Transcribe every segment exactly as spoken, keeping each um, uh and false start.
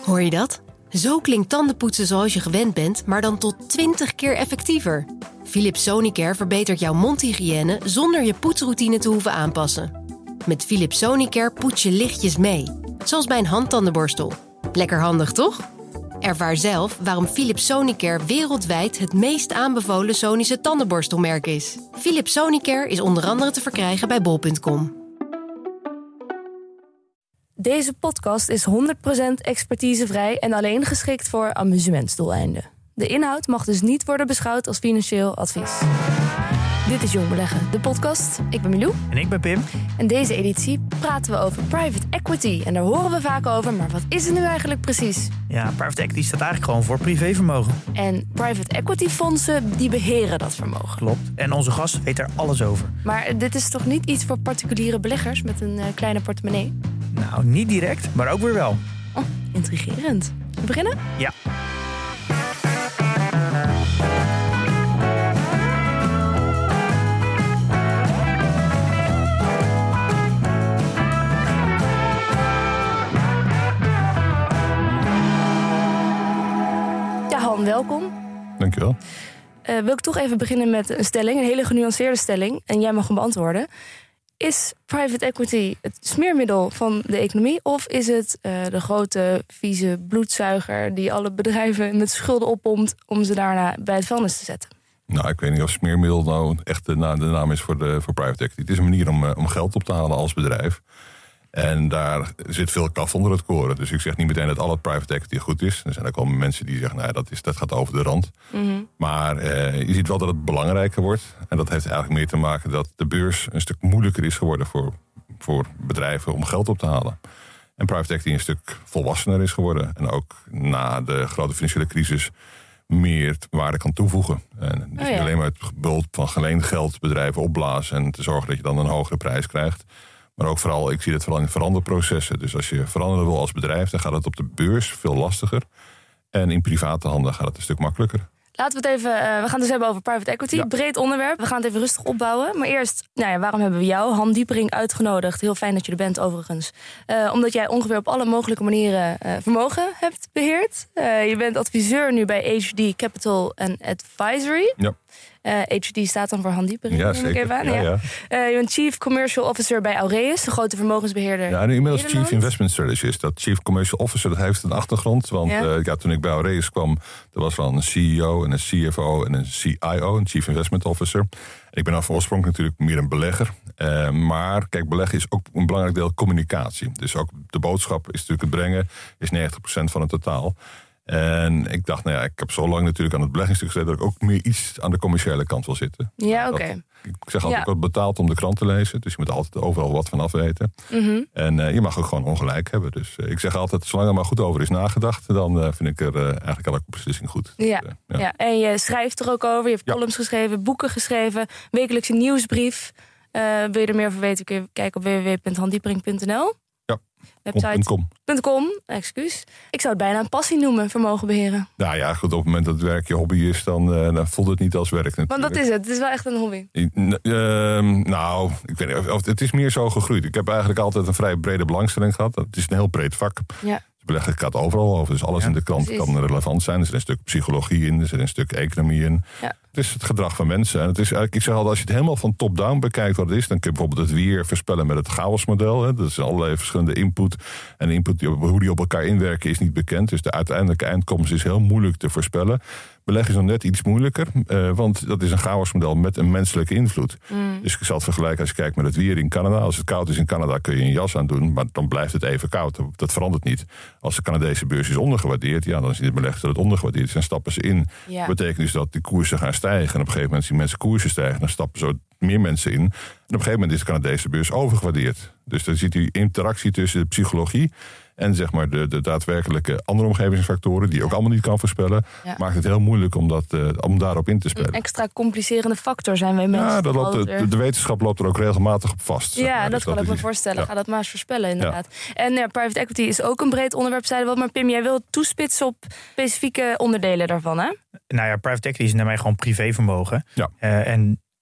Hoor je dat? Zo klinkt tandenpoetsen zoals je gewend bent, maar dan tot twintig keer effectiever. Philips Sonicare verbetert jouw mondhygiëne zonder je poetsroutine te hoeven aanpassen. Met Philips Sonicare poets je lichtjes mee, zoals bij een handtandenborstel. Lekker handig, toch? Ervaar zelf waarom Philips Sonicare wereldwijd het meest aanbevolen Sonische tandenborstelmerk is. Philips Sonicare is onder andere te verkrijgen bij bol punt com. Deze podcast is honderd procent expertisevrij en alleen geschikt voor amusementsdoeleinden. De inhoud mag dus niet worden beschouwd als financieel advies. Dit is Jong Beleggen, de podcast. Ik ben Milou. En ik ben Pim. En deze editie praten we over private equity. En daar horen we vaak over, maar wat is het nu eigenlijk precies? Ja, private equity staat eigenlijk gewoon voor privévermogen. En private equity fondsen, die beheren dat vermogen. Klopt. En onze gast weet er alles over. Maar dit is toch niet iets voor particuliere beleggers met een uh, kleine portemonnee? Nou, niet direct, maar ook weer wel. Oh, intrigerend. We beginnen? Ja. Ja, Han, welkom. Dankjewel. Uh, wil ik toch even beginnen met een stelling, een hele genuanceerde stelling. En jij mag hem beantwoorden. Is private equity het smeermiddel van de economie? Of is het uh, de grote, vieze bloedzuiger die alle bedrijven met schulden oppompt om ze daarna bij het vuilnis te zetten? Nou, ik weet niet of smeermiddel nou echt de, na, de naam is voor, de, voor private equity. Het is een manier om, uh, om geld op te halen als bedrijf. En daar zit veel kaf onder het koren. Dus ik zeg niet meteen dat al het private equity goed is. Er zijn ook wel mensen die zeggen, nou, dat, is, dat gaat over de rand. Mm-hmm. Maar eh, je ziet wel dat het belangrijker wordt. En dat heeft eigenlijk meer te maken dat de beurs een stuk moeilijker is geworden voor, voor bedrijven om geld op te halen. En private equity een stuk volwassener is geworden. En ook na de grote financiële crisis meer waarde kan toevoegen. En dus oh ja. niet alleen maar het bult van geleend geld bedrijven opblazen en te zorgen dat je dan een hogere prijs krijgt. Maar ook vooral, ik zie het vooral in veranderprocessen. Dus als je veranderen wil als bedrijf, dan gaat het op de beurs veel lastiger. En in private handen gaat het een stuk makkelijker. Laten we het even, uh, we gaan het dus hebben over private equity. Ja. Breed onderwerp. We gaan het even rustig opbouwen. Maar eerst, nou ja, waarom hebben we jou, Han Diepering, uitgenodigd? Heel fijn dat je er bent, overigens. Uh, omdat jij ongeveer op alle mogelijke manieren uh, vermogen hebt beheerd. Uh, je bent adviseur nu bij H D Capital and Advisory. Ja. Uh, H D staat dan voor Han Diepering. Ja, zeker. Even aan. Ja, ja. ja. Uh, je bent Chief Commercial Officer bij Aureus, de grote vermogensbeheerder. Ja, en inmiddels Chief Investment Strategist. Dat Chief Commercial Officer, dat heeft een achtergrond. Want ja. Uh, ja, toen ik bij Aureus kwam, er was wel een C E O en een C F O en een C I O, een Chief Investment Officer. En ik ben dan van oorsprong natuurlijk meer een belegger. Uh, maar kijk, beleggen is ook een belangrijk deel communicatie. Dus ook de boodschap is natuurlijk het brengen, is negentig procent van het totaal. En ik dacht, nou ja, ik heb zo lang natuurlijk aan het beleggingsstuk gezeten dat ik ook meer iets aan de commerciële kant wil zitten. Ja, oké. Okay. Ik zeg altijd, ja. ik word betaald om de krant te lezen. Dus je moet altijd overal wat van afweten. Mm-hmm. En uh, je mag ook gewoon ongelijk hebben. Dus uh, ik zeg altijd, zolang er maar goed over is nagedacht, dan uh, vind ik er uh, eigenlijk elke beslissing goed. Ja. Dus, uh, ja. ja, en je schrijft er ook over. Je hebt ja. columns geschreven, boeken geschreven, wekelijkse nieuwsbrief. Uh, wil je er meer over weten, kun je kijken op w w w punt handiepering punt n l. Website. .com, excuus. Ik zou het bijna een passie noemen, vermogen beheren. Nou ja, goed, op het moment dat het werk je hobby is, dan, uh, dan voelt het niet als werk natuurlijk. Want dat is het, het is wel echt een hobby. Uh, uh, nou, ik weet niet, of, het is meer zo gegroeid. Ik heb eigenlijk altijd een vrij brede belangstelling gehad. Het is een heel breed vak. Ja. Beleggen gaat overal over, dus alles ja, in de krant precies. kan relevant zijn. Er zit een stuk psychologie in, er zit een stuk economie in. Ja. Het is het gedrag van mensen. En het is eigenlijk, ik zeg altijd, als je het helemaal van top-down bekijkt wat het is, dan kun je bijvoorbeeld het weer voorspellen met het chaosmodel. Hè. Dat is allerlei verschillende input. En input, hoe die op elkaar inwerken is niet bekend. Dus de uiteindelijke eindkomst is heel moeilijk te voorspellen. Beleggen is nog net iets moeilijker, uh, want dat is een chaosmodel met een menselijke invloed. Mm. Dus ik zal het vergelijken als je kijkt met het weer in Canada. Als het koud is in Canada kun je een jas aan doen, maar dan blijft het even koud. Dat verandert niet. Als de Canadese beurs is ondergewaardeerd, ja, dan zien de beleggers dat het ondergewaardeerd is. Dan stappen ze in. Ja. Dat betekent dus dat die koersen gaan stijgen. En op een gegeven moment zien mensen koersen stijgen, dan stappen zo meer mensen in. En op een gegeven moment is de Canadese beurs overgewaardeerd. Dus dan ziet u interactie tussen de psychologie en zeg maar de, de daadwerkelijke andere omgevingsfactoren, die je ook allemaal niet kan voorspellen, ja. maakt het heel moeilijk om, dat, uh, om daarop in te spelen. Een extra complicerende factor zijn wij mensen. Ja, dat loopt, de, de wetenschap loopt er ook regelmatig op vast. Ja, maar. dat dus kan dat ik me voorstellen. Ja. Ga dat maar eens voorspellen, inderdaad. Ja. En uh, private equity is ook een breed onderwerp, zeiden we wel. Maar Pim, jij wil toespitsen op specifieke onderdelen daarvan, hè? Nou ja, private equity is naar mij gewoon privévermogen. Ja. Uh, en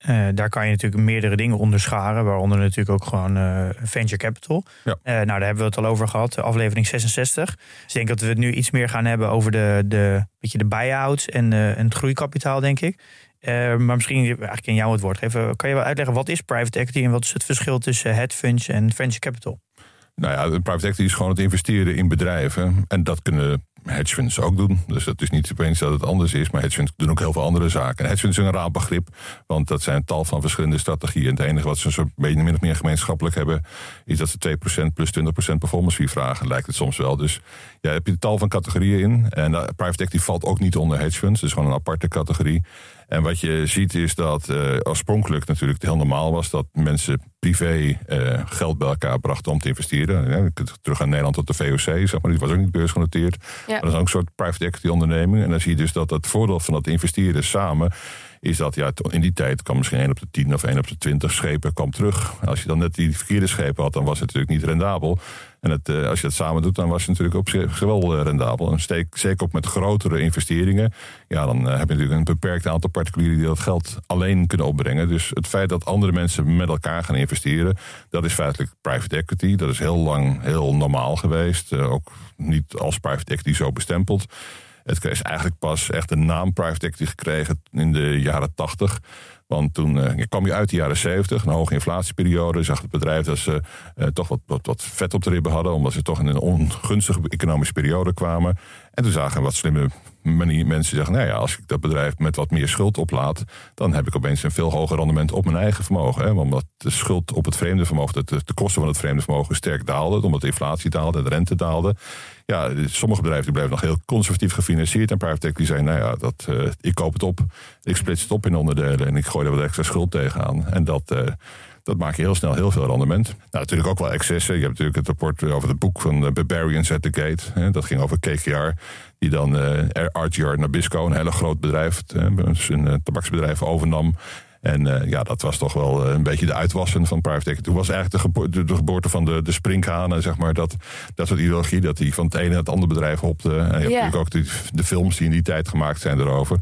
Uh, daar kan je natuurlijk meerdere dingen onderscharen. Waaronder natuurlijk ook gewoon uh, venture capital. Ja. Uh, nou, daar hebben we het al over gehad. Aflevering zesenzestig. Dus ik denk dat we het nu iets meer gaan hebben over de, de, beetje de buy-outs en, uh, en het groeikapitaal, denk ik. Uh, maar misschien eigenlijk in jou het woord geven. Kan je wel uitleggen, wat is private equity en wat is het verschil tussen hedge funds en venture capital? Nou ja, private equity is gewoon het investeren in bedrijven. En dat kunnen hedge funds ook doen. Dus dat is niet opeens dat het anders is. Maar hedge funds doen ook heel veel andere zaken. En hedge funds is een raar begrip. Want dat zijn een tal van verschillende strategieën. En het enige wat ze zo beetje min of meer gemeenschappelijk hebben, is dat ze twee procent plus twintig procent performance fee vragen. Lijkt het soms wel. Dus ja, heb je een tal van categorieën in. En uh, private equity valt ook niet onder hedge funds. Het is gewoon een aparte categorie. En wat je ziet is dat uh, oorspronkelijk natuurlijk heel normaal was dat mensen privé uh, geld bij elkaar brachten om te investeren. Ja, terug aan Nederland tot de V O C, zeg maar, die was ook niet beursgenoteerd. Ja. Maar dat is ook een soort private equity onderneming. En dan zie je dus dat het voordeel van dat investeren samen is dat ja, in die tijd kwam misschien één op de tien of één op de twintig schepen kwam terug. Als je dan net die verkeerde schepen had, dan was het natuurlijk niet rendabel. En het, uh, als je het samen doet, dan was het natuurlijk op zich wel uh, rendabel. En steek, zeker ook met grotere investeringen. Ja, dan uh, heb je natuurlijk een beperkt aantal particulieren die dat geld alleen kunnen opbrengen. Dus het feit dat andere mensen met elkaar gaan investeren, dat is feitelijk private equity. Dat is heel lang heel normaal geweest. Uh, ook niet als private equity zo bestempeld. Het is eigenlijk pas echt de naam private equity gekregen in de jaren tachtig. Want toen uh, kwam je uit de jaren zeventig, een hoge inflatieperiode. Zag het bedrijf dat ze uh, toch wat, wat, wat vet op de ribben hadden, omdat ze toch in een ongunstige economische periode kwamen. En toen zagen wat slimme mensen zeggen, nou ja, als ik dat bedrijf met wat meer schuld oplaat, dan heb ik opeens een veel hoger rendement op mijn eigen vermogen. Hè? Omdat de schuld op het vreemde vermogen, de, de kosten van het vreemde vermogen sterk daalden, omdat de inflatie daalde, de rente daalde. Ja, sommige bedrijven die bleven nog heel conservatief gefinancierd. En private equity zei, nou ja, dat, uh, ik koop het op. Ik splits het op in onderdelen en ik gooi er wat extra schuld tegenaan. En dat, uh, dat maakt je heel snel heel veel rendement. Nou, natuurlijk ook wel excessen. Je hebt natuurlijk het rapport over het boek van uh, Barbarians at the Gate. Hè, dat ging over K K R. Die dan uh, R G R Nabisco, een hele groot bedrijf, uh, een uh, tabaksbedrijf overnam. En uh, ja, dat was toch wel uh, een beetje de uitwassen van private equity. Toen was eigenlijk de, gebo- de, de geboorte van de, de sprinkhanen, zeg maar. Dat, dat soort ideologie, dat die van het ene naar het andere bedrijf hopte. En je hebt yeah. natuurlijk ook de, de films die in die tijd gemaakt zijn erover.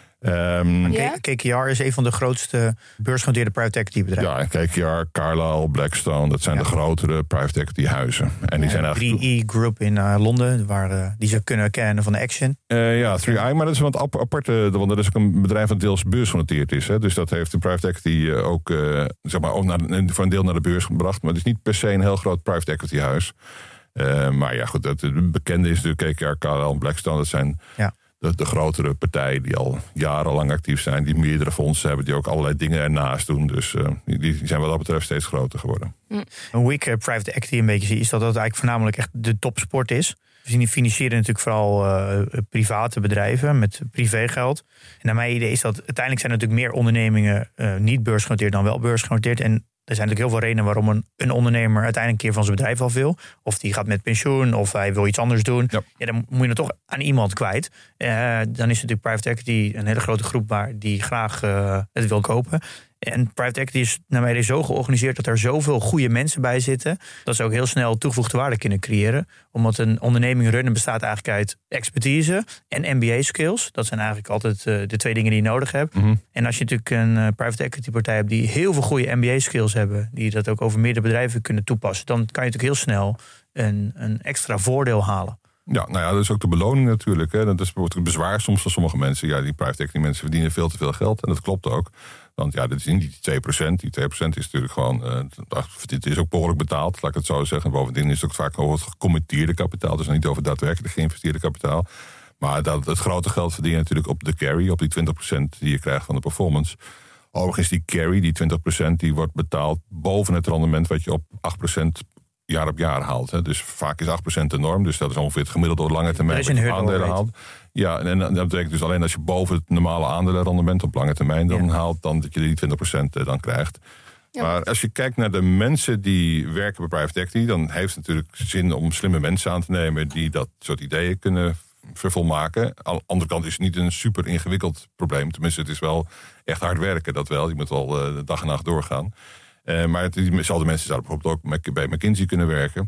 Um, yeah. K K R is een van de grootste beursgenoteerde private equity bedrijven. Ja, K K R, Carlyle, Blackstone, dat zijn ja. de grotere private equity huizen. En die ja, zijn eigenlijk drie E Group in uh, Londen, waar uh, die ze kunnen kennen van de Action. Uh, ja, drie I, maar dat is een wat aparte, want dat is ook een bedrijf dat deels beursgenoteerd is. Hè. Dus dat heeft de private equity uh, ook, uh, zeg maar, ook naar, voor een deel naar de beurs gebracht. Maar het is niet per se een heel groot private equity huis. Uh, maar ja, goed, het bekende is natuurlijk K K R, Carlyle en Blackstone. Dat zijn ja. De, de grotere partijen die al jarenlang actief zijn, die meerdere fondsen hebben, die ook allerlei dingen ernaast doen. Dus uh, die, die zijn wat dat betreft steeds groter geworden. Mm. Hoe ik uh, private equity een beetje zie, is dat dat eigenlijk voornamelijk echt de topsport is. We financieren natuurlijk vooral uh, private bedrijven met privégeld. En naar mijn idee is dat uiteindelijk zijn er natuurlijk meer ondernemingen uh, niet beursgenoteerd dan wel beursgenoteerd. En er zijn natuurlijk heel veel redenen waarom een, een ondernemer uiteindelijk een keer van zijn bedrijf af wil. Of die gaat met pensioen, of hij wil iets anders doen. Ja. Ja, dan moet je het toch aan iemand kwijt. Uh, dan is natuurlijk private equity een hele grote groep waar die graag uh, het wil kopen. En private equity is naar mij zo georganiseerd dat er zoveel goede mensen bij zitten, dat ze ook heel snel toegevoegde waarde kunnen creëren. Omdat een onderneming runnen bestaat eigenlijk uit expertise en M B A-skills. Dat zijn eigenlijk altijd uh, de twee dingen die je nodig hebt. Mm-hmm. En als je natuurlijk een uh, private equity partij hebt die heel veel goede M B A-skills hebben, die dat ook over meerdere bedrijven kunnen toepassen, dan kan je natuurlijk heel snel een, een extra voordeel halen. Ja, nou ja, dat is ook de beloning natuurlijk. Hè. Dat is bijvoorbeeld een bezwaar soms van sommige mensen. Ja, die private equity mensen verdienen veel te veel geld. En dat klopt ook. Want ja, dit is niet die twee procent. Die twee procent is natuurlijk gewoon, uh, het is ook behoorlijk betaald, laat ik het zo zeggen. Bovendien is het ook vaak over het gecommitteerde kapitaal. Dus niet over daadwerkelijk geïnvesteerde kapitaal. Maar dat, het grote geld verdien je natuurlijk op de carry, op die twintig procent die je krijgt van de performance. Overigens die carry, die twintig procent, die wordt betaald boven het rendement wat je op acht procent jaar op jaar haalt. Hè. Dus vaak is acht procent de norm. Dus dat is ongeveer het gemiddelde lange termijn wat je aandelen haalt. Ja, en dat betekent dus alleen als je boven het normale aandelenrendement op lange termijn dan ja. haalt, dan dat je die twintig procent dan krijgt. Ja. Maar als je kijkt naar de mensen die werken bij private equity, dan heeft het natuurlijk zin om slimme mensen aan te nemen die dat soort ideeën kunnen vervolmaken. Aan de andere kant is het niet een super ingewikkeld probleem. Tenminste, het is wel echt hard werken, dat wel. Je moet wel uh, dag en nacht doorgaan. Uh, maar diezelfde mensen zouden bijvoorbeeld ook bij McKinsey kunnen werken.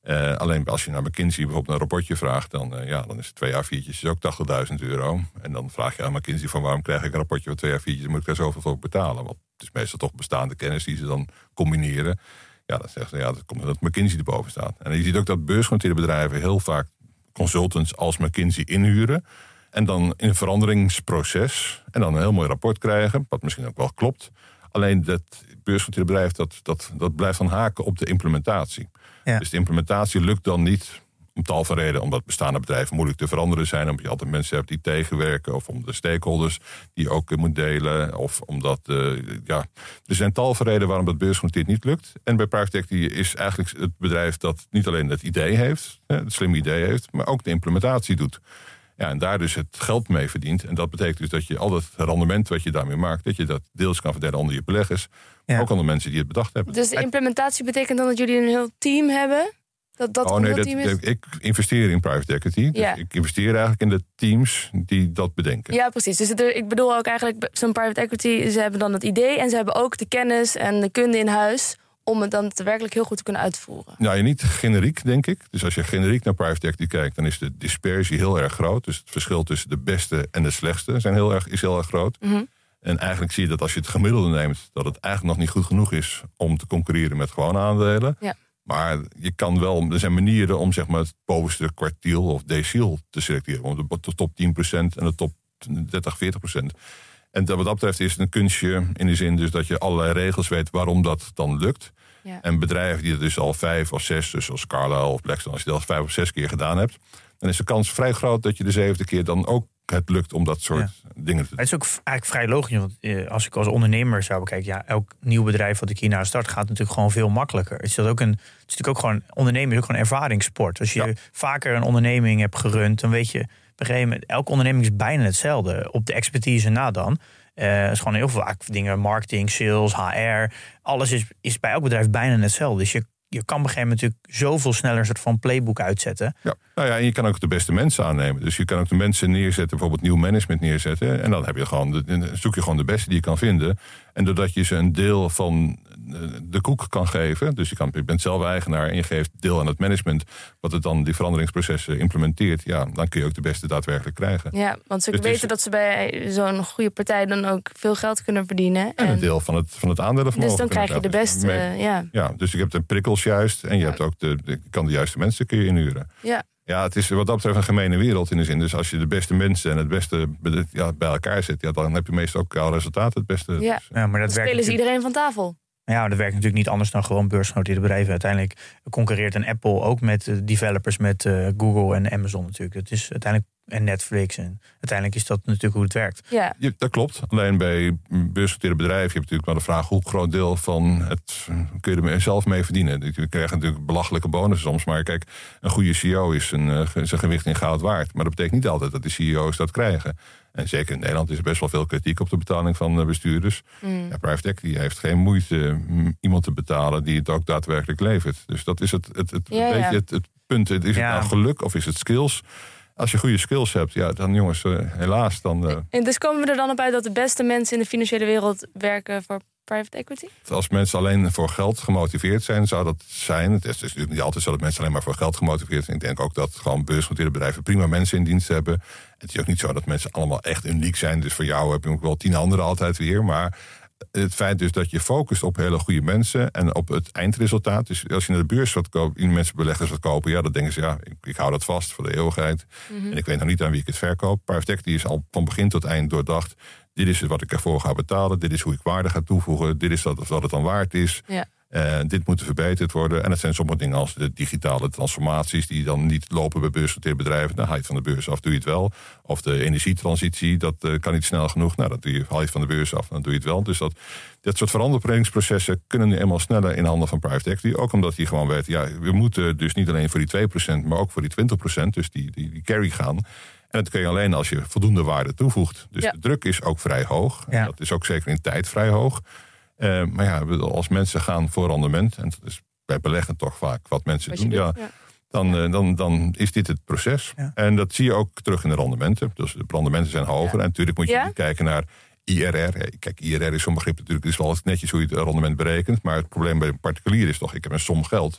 Uh, alleen als je naar McKinsey bijvoorbeeld een rapportje vraagt, dan, uh, ja, dan is het twee A viertjes ook tachtigduizend euro. En dan vraag je aan McKinsey van waarom krijg ik een rapportje van twee A viertjes, moet ik daar zoveel voor betalen? Want het is meestal toch bestaande kennis die ze dan combineren. Ja, dan zeggen ze, ja, dat komt omdat McKinsey erboven staat. En je ziet ook dat beursgenoteerde bedrijven heel vaak consultants als McKinsey inhuren. En dan in een veranderingsproces en dan een heel mooi rapport krijgen, wat misschien ook wel klopt. Alleen dat beursgenoteerde bedrijf, dat, dat, dat blijft dan haken op de implementatie. Ja. Dus de implementatie lukt dan niet om tal van redenen. Omdat bestaande bedrijven moeilijk te veranderen zijn. Omdat je altijd mensen hebt die tegenwerken. Of om de stakeholders die je ook moet delen. Of omdat, uh, ja, er zijn tal van redenen waarom dat beursgenoteerd niet lukt. En bij Private Equity is eigenlijk het bedrijf dat niet alleen het idee heeft, het slimme idee heeft, maar ook de implementatie doet. Ja, en daar dus het geld mee verdient. En dat betekent dus dat je al het rendement wat je daarmee maakt, dat je dat deels kan verdelen onder je beleggers. Ja. Ook onder mensen die het bedacht hebben. Dus de implementatie betekent dan dat jullie een heel team hebben? Dat dat oh, een nee, heel dat, team is? Ik investeer in private equity. Dus ja. Ik investeer eigenlijk in de teams die dat bedenken. Ja, precies. Dus er, ik bedoel ook eigenlijk zo'n private equity. Ze hebben dan het idee en ze hebben ook de kennis en de kunde in huis om het dan werkelijk heel goed te kunnen uitvoeren. Nou, niet generiek, denk ik. Dus als je generiek naar private equity kijkt, dan is de dispersie heel erg groot. Dus het verschil tussen de beste en de slechtste zijn heel erg, is heel erg groot. Mm-hmm. En eigenlijk zie je dat als je het gemiddelde neemt, dat het eigenlijk nog niet goed genoeg is om te concurreren met gewone aandelen. Ja. Maar je kan wel, er zijn manieren om zeg maar het bovenste kwartiel of deciel te selecteren. Om de top tien procent en de top dertig, veertig procent. En wat dat betreft is het een kunstje in de zin dus dat je allerlei regels weet waarom dat dan lukt. Ja. En bedrijven die het dus al vijf of zes, dus zoals Carlyle of Blackstone, als je dat al vijf of zes keer gedaan hebt, dan is de kans vrij groot dat je de zevende keer dan ook het lukt om dat soort ja. dingen te doen. Het is ook eigenlijk vrij logisch, want eh, als ik als ondernemer zou bekijken, ja, elk nieuw bedrijf wat ik hier naar start gaat natuurlijk gewoon veel makkelijker. Het is, dat ook een, het is natuurlijk ook gewoon, ondernemen is ook gewoon een ervaringssport. Als je ja. vaker een onderneming hebt gerund, dan weet je, op een gegeven moment, elke onderneming is bijna hetzelfde. Op de expertise na dan. Uh, is gewoon heel veel vaak dingen, marketing, sales, H R. Alles is, is bij elk bedrijf bijna hetzelfde. Dus je, je kan op een gegeven moment natuurlijk zoveel sneller een soort van playbook uitzetten. Ja, nou ja, en je kan ook de beste mensen aannemen. Dus je kan ook de mensen neerzetten, bijvoorbeeld nieuw management neerzetten. En dan heb je gewoon de, zoek je gewoon de beste die je kan vinden. En doordat je ze een deel van de koek kan geven. Dus je, kan, je bent zelf eigenaar en je geeft deel aan het management, wat het dan die veranderingsprocessen implementeert. Ja, dan kun je ook de beste daadwerkelijk krijgen. Ja, want ze dus weten is, dat ze bij zo'n goede partij dan ook veel geld kunnen verdienen. En, en een deel van het, van het aandelenvermogen. Dus dan krijg je de beste, mee, ja. Ja, dus je hebt de prikkels juist en je ja. hebt ook de, de, kan de juiste mensen kun je inhuren. Ja. Ja, het is wat dat betreft een gemene wereld in de zin. Dus als je de beste mensen en het beste ja, bij elkaar zet, ja, dan heb je meestal ook al resultaat het beste. Ja, dus, ja maar dat dan spelen ze iedereen van tafel. Ja, dat werkt natuurlijk niet anders dan gewoon beursgenoteerde bedrijven. Uiteindelijk concurreert een Apple ook met developers, met uh, Google en Amazon natuurlijk. Dat is uiteindelijk en Netflix. En uiteindelijk is dat natuurlijk hoe het werkt. Ja. Ja, dat klopt. Alleen bij beursgenoteerde bedrijven heb je natuurlijk wel de vraag hoe groot deel van het kun je er zelf mee verdienen. Je krijgt natuurlijk belachelijke bonussen soms. Maar kijk, een goede C E O is een, zijn gewicht in goud waard. Maar dat betekent niet altijd dat de C E O's dat krijgen. En zeker in Nederland is er best wel veel kritiek op de betaling van bestuurders. Mm. Ja, private equity heeft geen moeite iemand te betalen die het ook daadwerkelijk levert. Dus dat is het, het, het, ja, beetje ja. het, het punt. Is het ja. nou geluk of is het skills? Als je goede skills hebt, ja, dan jongens, uh, helaas. Dan, uh... En dus komen we er dan op uit dat de beste mensen in de financiële wereld werken voor private equity? Als mensen alleen voor geld gemotiveerd zijn, zou dat zijn. Het is natuurlijk niet altijd zo dat mensen alleen maar voor geld gemotiveerd zijn. Ik denk ook dat gewoon beursgenoteerde bedrijven prima mensen in dienst hebben. Het is ook niet zo dat mensen allemaal echt uniek zijn. Dus voor jou heb je ook wel tien anderen altijd weer. Maar het feit dus dat je focust op hele goede mensen en op het eindresultaat. Dus als je naar de beurs wat koopt, mensen beleggers wat kopen, ja, dan denken ze, ja, ik, ik hou dat vast voor de eeuwigheid. Mm-hmm. En ik weet nog niet aan wie ik het verkoop. Private equity is al van begin tot eind doordacht. Dit is wat ik ervoor ga betalen. Dit is hoe ik waarde ga toevoegen. Dit is wat, wat het dan waard is. Ja. Uh, dit moet verbeterd worden. En het zijn sommige dingen als de digitale transformaties die dan niet lopen bij beursgenoteerde bedrijven. Dan haal je het van de beurs af, doe je het wel. Of de energietransitie, dat uh, kan niet snel genoeg. Nou, dat doe je, haal je het van de beurs af, dan doe je het wel. Dus dat, dat soort veranderingsprocessen kunnen nu eenmaal sneller in handen van private equity. Ook omdat die gewoon weten, ja, we moeten dus niet alleen voor die twee procent, maar ook voor die twintig procent, dus die, die, die carry gaan. En dat kun je alleen als je voldoende waarde toevoegt. Dus ja. de druk is ook vrij hoog. Ja. Dat is ook zeker in tijd vrij hoog. Uh, maar ja, als mensen gaan voor rendement, en dat is bij beleggen toch vaak wat mensen doen, ja, ja. Dan, uh, dan, dan is dit het proces. Ja. En dat zie je ook terug in de rendementen. Dus de rendementen zijn hoger. Ja. En natuurlijk moet je ja? kijken naar I R R. Kijk, I R R is zo'n begrip natuurlijk, is wel netjes hoe je het rendement berekent. Maar het probleem bij een particulier is toch, ik heb een som geld.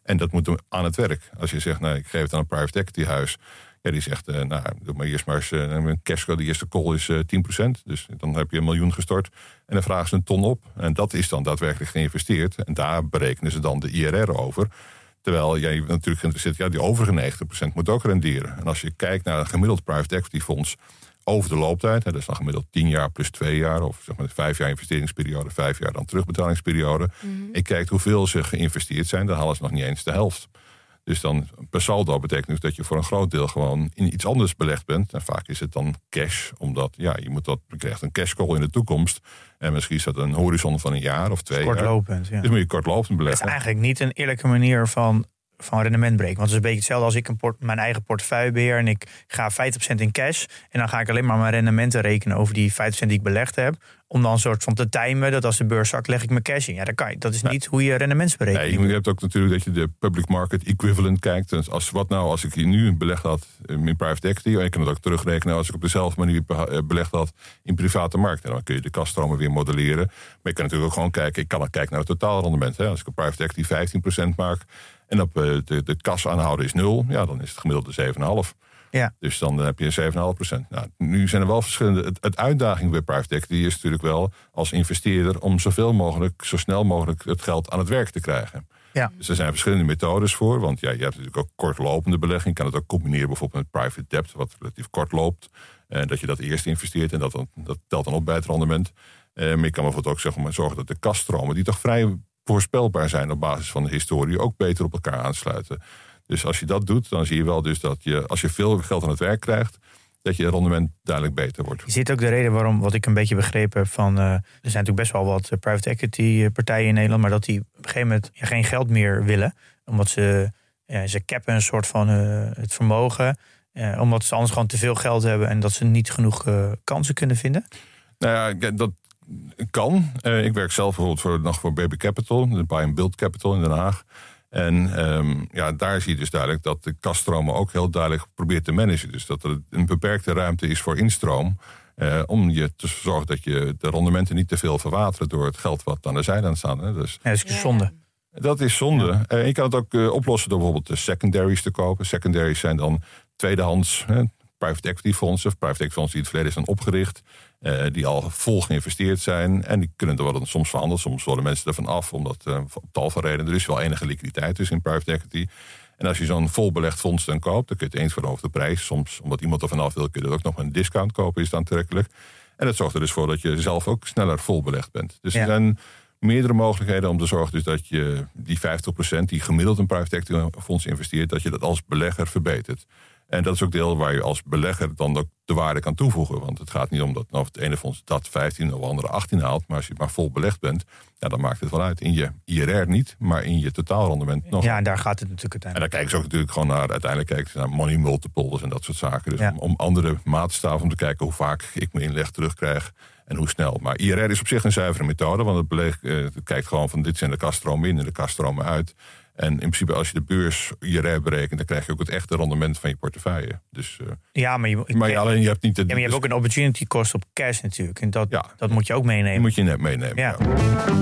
En dat moet aan het werk. Als je zegt, nou, ik geef het aan een private equity huis. Ja, die zegt, uh, nou, doe maar eerst maar eens uh, een cashco, die eerste call is uh, tien procent. Dus dan heb je een miljoen gestort. En dan vragen ze een ton op. En dat is dan daadwerkelijk geïnvesteerd. En daar berekenen ze dan de I R R over. Terwijl jij natuurlijk geïnteresseerd, ja, die overige negentig procent moet ook renderen. En als je kijkt naar een gemiddeld private equity fonds over de looptijd, hè, dat is dan gemiddeld tien jaar plus twee jaar, of zeg maar vijf jaar investeringsperiode, vijf jaar dan terugbetalingsperiode. Mm-hmm. En kijkt hoeveel ze geïnvesteerd zijn, dan halen ze nog niet eens de helft. Dus dan per saldo betekent dus dat je voor een groot deel gewoon in iets anders belegd bent. En vaak is het dan cash, omdat ja, je moet dat, je krijgt een cash call in de toekomst. En misschien is dat een horizon van een jaar of twee jaar. Kortlopend, ja. Dus moet je kortlopend beleggen. Dat is eigenlijk niet een eerlijke manier van, van rendement breken. Want het is een beetje hetzelfde als ik een port, mijn eigen portefeuille beheer en ik ga vijftig procent in cash. En dan ga ik alleen maar mijn rendementen rekenen over die vijftig procent die ik belegd heb. Om dan een soort van te timen dat als de beurs zakt, leg ik mijn cash in. Ja, dat kan je. Dat is niet nee. hoe je rendementsberekening Nee, je hebt ook natuurlijk dat je de public market equivalent kijkt. Dus als, wat nou als ik hier nu belegd had in private equity, en je kan het ook terugrekenen als ik op dezelfde manier belegd had in private markt. En dan kun je de kasstromen weer modelleren. Maar je kan natuurlijk ook gewoon kijken, ik kan ook kijken naar het totaalrendement. Hè. Als ik op private equity vijftien procent maak en op de, de kas aanhouden is nul, ja, dan is het gemiddelde zeven komma vijf. Ja. Dus dan heb je zeven komma vijf procent. Nou, nu zijn er wel verschillende. Het, het uitdaging bij private equity is natuurlijk wel als investeerder om zoveel mogelijk, zo snel mogelijk het geld aan het werk te krijgen. Ja. Dus er zijn verschillende methodes voor. Want ja, je hebt natuurlijk ook kortlopende belegging. Je kan het ook combineren bijvoorbeeld met private debt, wat relatief kort loopt. En dat je dat eerst investeert en dat, dan, dat telt dan op bij het rendement. Uh, maar je kan bijvoorbeeld ook zeg maar, zorgen dat de kasstromen, die toch vrij voorspelbaar zijn op basis van de historie, ook beter op elkaar aansluiten. Dus als je dat doet, dan zie je wel dus dat je, als je veel geld aan het werk krijgt, dat je rendement duidelijk beter wordt. Je ziet ook de reden waarom, wat ik een beetje begrepen heb van, uh, er zijn natuurlijk best wel wat private equity partijen in Nederland, maar dat die op een gegeven moment ja, geen geld meer willen, omdat ze, ja, ze cappen een soort van uh, het vermogen, uh, omdat ze anders gewoon te veel geld hebben en dat ze niet genoeg uh, kansen kunnen vinden. Nou ja, dat kan. Uh, ik werk zelf bijvoorbeeld voor, nog voor B B Capital, de Buy and Build Capital in Den Haag. En um, ja, daar zie je dus duidelijk dat de kasstromen ook heel duidelijk probeert te managen. Dus dat er een beperkte ruimte is voor instroom. Uh, om je te zorgen dat je de rendementen niet te veel verwateren door het geld wat aan de zijde staat. Hè. Dus, ja, dat is zonde. Dat is zonde. Ja. Uh, je kan het ook uh, oplossen door bijvoorbeeld de secondaries te kopen. Secondaries zijn dan tweedehands uh, private equity fondsen. Of private equity fondsen die in het verleden zijn opgericht. Uh, die al vol geïnvesteerd zijn. En die kunnen er worden soms veranderd. Soms worden mensen ervan af. Omdat uh, op tal van redenen. Er is wel enige liquiditeit dus in private equity. En als je zo'n vol belegd fonds dan koopt. Dan kun je het eens worden over de prijs. Soms omdat iemand er vanaf wil. Kun je dat ook nog met een discount kopen. Is het aantrekkelijk. En dat zorgt er dus voor dat je zelf ook sneller vol belegd bent. Dus ja. er zijn meerdere mogelijkheden om te zorgen dus dat je die vijftig procent die gemiddeld een private equity fonds investeert. Dat je dat als belegger verbetert. En dat is ook deel waar je als belegger dan ook de waarde kan toevoegen. Want het gaat niet om dat nou, het ene fonds dat vijftien of het andere achttien haalt. Maar als je maar vol belegd bent, ja, dan maakt het wel uit. In je I R R niet, maar in je totaalrendement nog. Ja, en daar gaat het natuurlijk uiteindelijk. En daar kijken ze ook natuurlijk gewoon naar, uiteindelijk kijken ze naar money multiples en dat soort zaken. Dus ja. om, om andere maatstaven om te kijken hoe vaak ik mijn inleg terugkrijg en hoe snel. Maar I R R is op zich een zuivere methode, want het, beleg, uh, het kijkt gewoon van dit zijn de kasstromen in en de kasstromen uit. En in principe als je de beurs I R R berekent, dan krijg je ook het echte rendement van je portefeuille. Dus, uh, ja, maar, je, maar je, alleen je hebt niet de, ja, maar je hebt ook een opportunity cost op cash natuurlijk. En dat, ja, dat moet je ook meenemen. Die moet je net meenemen. Ja. Ja.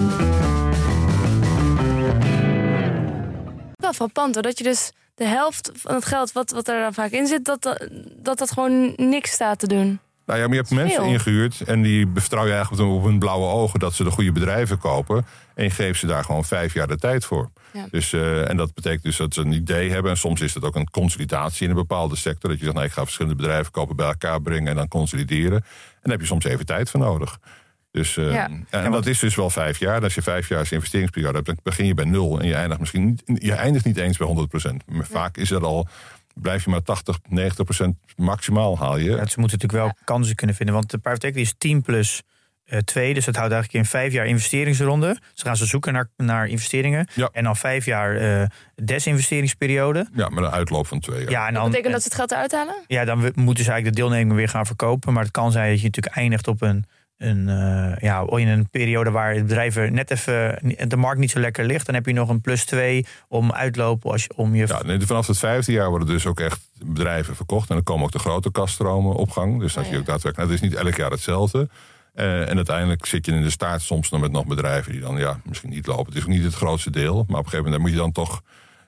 Wel frappant hoor, dat je dus de helft van het geld wat, wat er dan vaak in zit, dat, dat dat gewoon niks staat te doen. Nou ja, maar je hebt mensen ingehuurd en die vertrouw je eigenlijk op hun blauwe ogen dat ze de goede bedrijven kopen. En je geeft ze daar gewoon vijf jaar de tijd voor. Ja. Dus, uh, en dat betekent dus dat ze een idee hebben. En soms is het ook een consolidatie in een bepaalde sector. Dat je zegt, nou, ik ga verschillende bedrijven kopen, bij elkaar brengen en dan consolideren. En daar heb je soms even tijd voor nodig. Dus, uh, ja. En, en dat is dus wel vijf jaar. En als je vijf jaar investeringsperiode hebt, dan begin je bij nul. En je eindigt misschien niet, je eindigt niet eens bij honderd procent. Maar ja. vaak is er al, blijf je maar tachtig, negentig procent maximaal haal je. Ja, ze moeten natuurlijk wel ja. kansen kunnen vinden. Want de private equity is tien plus twee. Dus dat houdt eigenlijk in vijf jaar investeringsronde. Ze gaan ze zoeken naar, naar investeringen. Ja. En dan vijf jaar uh, desinvesteringsperiode. Ja, met een uitloop van twee jaar. Ja, en dan, dat betekent dat ze het geld eruit halen? Ja, dan moeten ze eigenlijk de deelnemingen weer gaan verkopen. Maar het kan zijn dat je natuurlijk eindigt op een Een, uh, ja, in een periode waar het bedrijf net even de markt niet zo lekker ligt, dan heb je nog een plus twee om uitlopen als je, om je. Ja, nee, vanaf het vijfde jaar worden dus ook echt bedrijven verkocht en dan komen ook de grote kaststromen op gang. Dus als oh, ja. je ook daadwerkelijk, nou, het is niet elk jaar hetzelfde. Uh, en uiteindelijk zit je in de staart soms nog met nog bedrijven die dan ja misschien niet lopen. Het is ook niet het grootste deel, maar op een gegeven moment moet je dan toch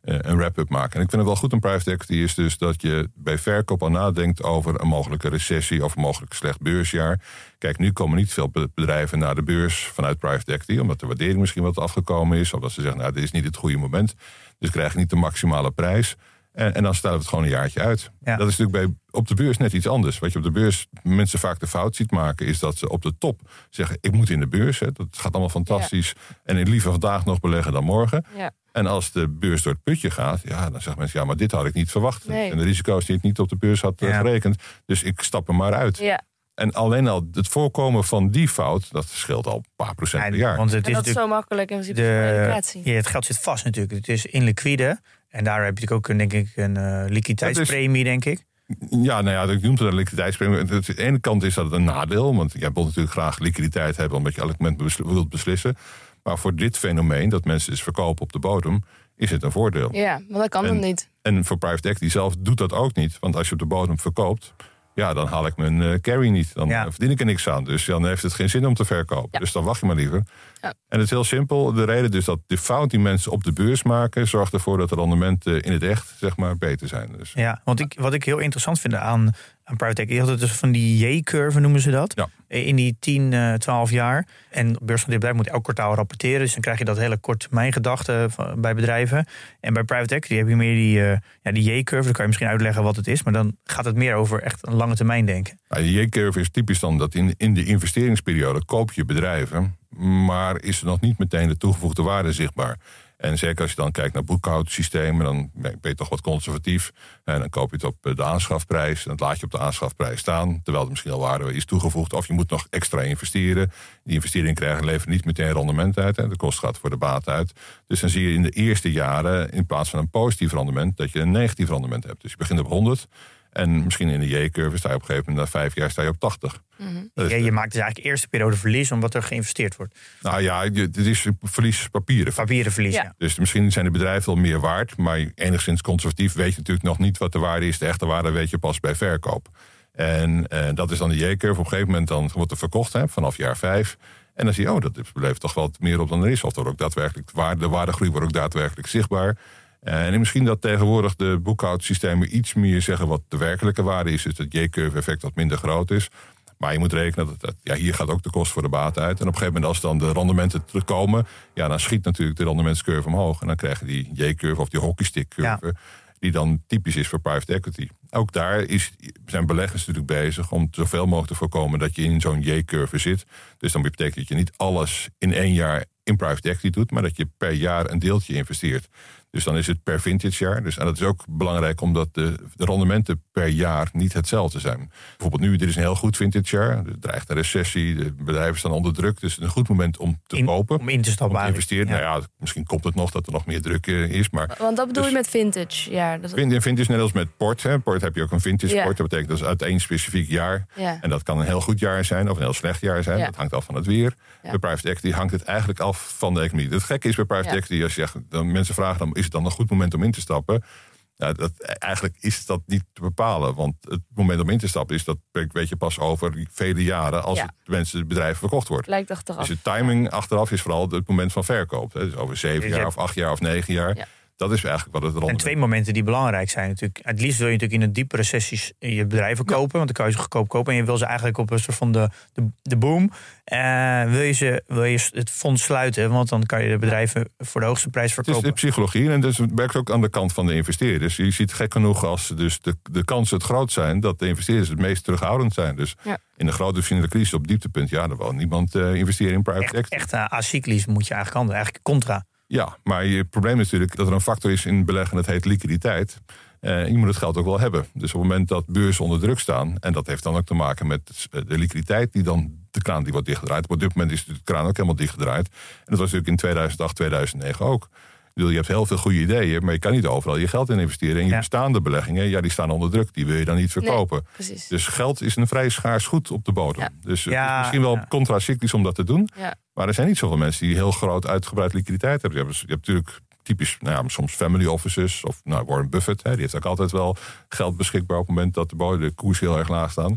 uh, een wrap-up maken. En ik vind het wel goed aan private equity is dus dat je bij verkoop al nadenkt over een mogelijke recessie of een mogelijk slecht beursjaar. Kijk, nu komen niet veel bedrijven naar de beurs vanuit private equity, omdat de waardering misschien wat afgekomen is, of dat ze zeggen, nou, dit is niet het goede moment. Dus krijg je niet de maximale prijs. En, en dan stellen we het gewoon een jaartje uit. Ja. Dat is natuurlijk bij, op de beurs net iets anders. Wat je op de beurs mensen vaak de fout ziet maken, is dat ze op de top zeggen, ik moet in de beurs. Hè. Dat gaat allemaal fantastisch. Ja. En ik liever vandaag nog beleggen dan morgen. Ja. En als de beurs door het putje gaat, ja, dan zeggen mensen, ja, maar dit had ik niet verwacht. Nee. En de risico's die ik niet op de beurs had ja. gerekend. Dus ik stap er maar uit. Ja. En alleen al het voorkomen van die fout, dat scheelt al een paar procent per jaar. Want het is, dat is zo makkelijk in principe de, ja, het geld zit vast natuurlijk. Het is illiquide. En daar heb je ook een, denk ik, een uh, liquiditeitspremie, denk ik. Ja, nou ja, ik noem het een liquiditeitspremie. Aan de ene kant is dat een nadeel, want jij wilt natuurlijk graag liquiditeit hebben, omdat je elk moment besl- wilt beslissen. Maar voor dit fenomeen, dat mensen dus verkopen op de bodem, is het een voordeel. Ja, maar dat kan en, dan niet. En voor private equity zelf doet dat ook niet. Want als je op de bodem verkoopt, ja, dan haal ik mijn uh, carry niet. Dan ja. verdien ik er niks aan. Dus dan heeft het geen zin om te verkopen. Ja. Dus dan wacht je maar liever. Ja. En het is heel simpel. De reden dus dat de fout die mensen op de beurs maken, zorgt ervoor dat de rendementen in het echt, zeg maar, beter zijn. Dus. Ja, want ik, wat ik heel interessant vind aan, aan private equity, had het dus van die J-curve noemen ze dat. Ja. In die tien, uh, twaalf jaar. En beursgenoteerd bedrijf moet elk kwartaal rapporteren. Dus dan krijg je dat hele korttermijngedachte bij bedrijven. En bij private equity heb je meer die, uh, ja, die J-curve. Dan kan je misschien uitleggen wat het is. Maar dan gaat het meer over echt een lange termijn denken. Ja, de J-curve is typisch dan dat in, in de investeringsperiode koop je bedrijven, maar is er nog niet meteen de toegevoegde waarde zichtbaar. En zeker als je dan kijkt naar boekhoudsystemen, dan ben je toch wat conservatief. En dan koop je het op de aanschafprijs en dat laat je op de aanschafprijs staan, terwijl er misschien al waarde is toegevoegd. Of je moet nog extra investeren. Die investering krijgen levert niet meteen rendement uit. Hè. De kost gaat voor de baat uit. Dus dan zie je in de eerste jaren, in plaats van een positief rendement, dat je een negatief rendement hebt. Dus je begint op honderd. En misschien in de J-curve sta je op een gegeven moment na vijf jaar sta je op tachtig. Mm-hmm. Dus ja, je maakt dus eigenlijk eerste periode verlies omdat er geïnvesteerd wordt. Nou ja, het is verlies papieren. Papieren verlies, ja. ja. Dus misschien zijn de bedrijven wel meer waard, maar enigszins conservatief weet je natuurlijk nog niet wat de waarde is. De echte waarde weet je pas bij verkoop. En eh, dat is dan de J-curve. Op een gegeven moment dan wordt er verkocht hè, vanaf jaar vijf. En dan zie je, oh, dat levert toch wel meer op dan er is. Of er ook daadwerkelijk waarde, de waardegroei wordt ook daadwerkelijk zichtbaar. En misschien dat tegenwoordig de boekhoudsystemen iets meer zeggen wat de werkelijke waarde is. Dus dat J-curve effect wat minder groot is. Maar je moet rekenen dat, dat ja, hier gaat ook de kost voor de baat uit. En op een gegeven moment als dan de rendementen terugkomen, ja, dan schiet natuurlijk de rendementscurve omhoog. En dan krijg je die J-curve of die hockeystick-curve, ja, die dan typisch is voor private equity. Ook daar is, zijn beleggers natuurlijk bezig om zoveel mogelijk te voorkomen dat je in zo'n J-curve zit. Dus dan betekent dat je niet alles in één jaar in private equity doet, maar dat je per jaar een deeltje investeert. Dus dan is het per vintage jaar. Dus, en dat is ook belangrijk omdat de, de rendementen per jaar niet hetzelfde zijn. Bijvoorbeeld nu, dit is een heel goed vintage jaar. Er dreigt een recessie, de bedrijven staan onder druk. Dus het is een goed moment om te in, kopen. Om in te stappen. Om te investeren. Ja. Nou ja, misschien komt het nog dat er nog meer druk is. Maar, Want dat bedoel dus, je met vintage? Ja, dat is... Vintage net als met port. Hè. Port heb je ook een vintage ja. port. Dat betekent dat is uit één specifiek jaar. Ja. En dat kan een heel goed jaar zijn of een heel slecht jaar zijn. Ja. Dat hangt af van het weer. Ja. Bij private equity hangt het eigenlijk af van de economie. Het gekke is bij private ja. equity, als je zegt, dan mensen vragen dan, is het dan een goed moment om in te stappen? Nou, dat, eigenlijk is dat niet te bepalen. Want het moment om in te stappen is dat weet je pas over vele jaren als ja. het mensen het bedrijf verkocht wordt. Lijkt achteraf. Dus de timing ja. achteraf is vooral het moment van verkoop. Dus over zeven jaar of acht jaar of negen jaar. Ja. Dat is eigenlijk wat het rond. En twee momenten die belangrijk zijn natuurlijk. Het liefst wil je natuurlijk in een diepe recessies je bedrijven kopen. Ja. Want dan kan je ze goedkoop kopen. En je wil ze eigenlijk op een soort van de, de, de boom. Uh, wil, je ze, wil je het fonds sluiten. Want dan kan je de bedrijven voor de hoogste prijs verkopen. Het is de psychologie. En dus het werkt ook aan de kant van de investeerders. Je ziet gek genoeg als dus de, de kansen het groot zijn, dat de investeerders het meest terughoudend zijn. Dus ja. in de grote financiële crisis op dieptepunt, ja, dan wil niemand uh, investeren in private equity. Echt, echt uh, acyclisch moet je eigenlijk handelen. Eigenlijk contra. Ja, maar je probleem is natuurlijk dat er een factor is in beleggen, dat heet liquiditeit. Uh, je moet het geld ook wel hebben. Dus op het moment dat beurzen onder druk staan, en dat heeft dan ook te maken met de liquiditeit, die dan de kraan die wordt dichtgedraaid. Op dit moment is de kraan ook helemaal dichtgedraaid. En dat was natuurlijk in tweeduizend acht, tweeduizend negen ook. Je hebt heel veel goede ideeën, maar je kan niet overal je geld in investeren. En je ja. bestaande beleggingen, ja, die staan onder druk. Die wil je dan niet verkopen. Nee, dus geld is een vrij schaars goed op de bodem. Ja. Dus het ja, is misschien wel ja. contracyclisch om dat te doen. Ja. Maar er zijn niet zoveel mensen die heel groot uitgebreid liquiditeit hebben. Je hebt, je hebt natuurlijk typisch, nou ja, soms family offices. Of nou, Warren Buffett, hè, die heeft ook altijd wel geld beschikbaar op het moment dat de, bodem, de koers heel erg laag staan.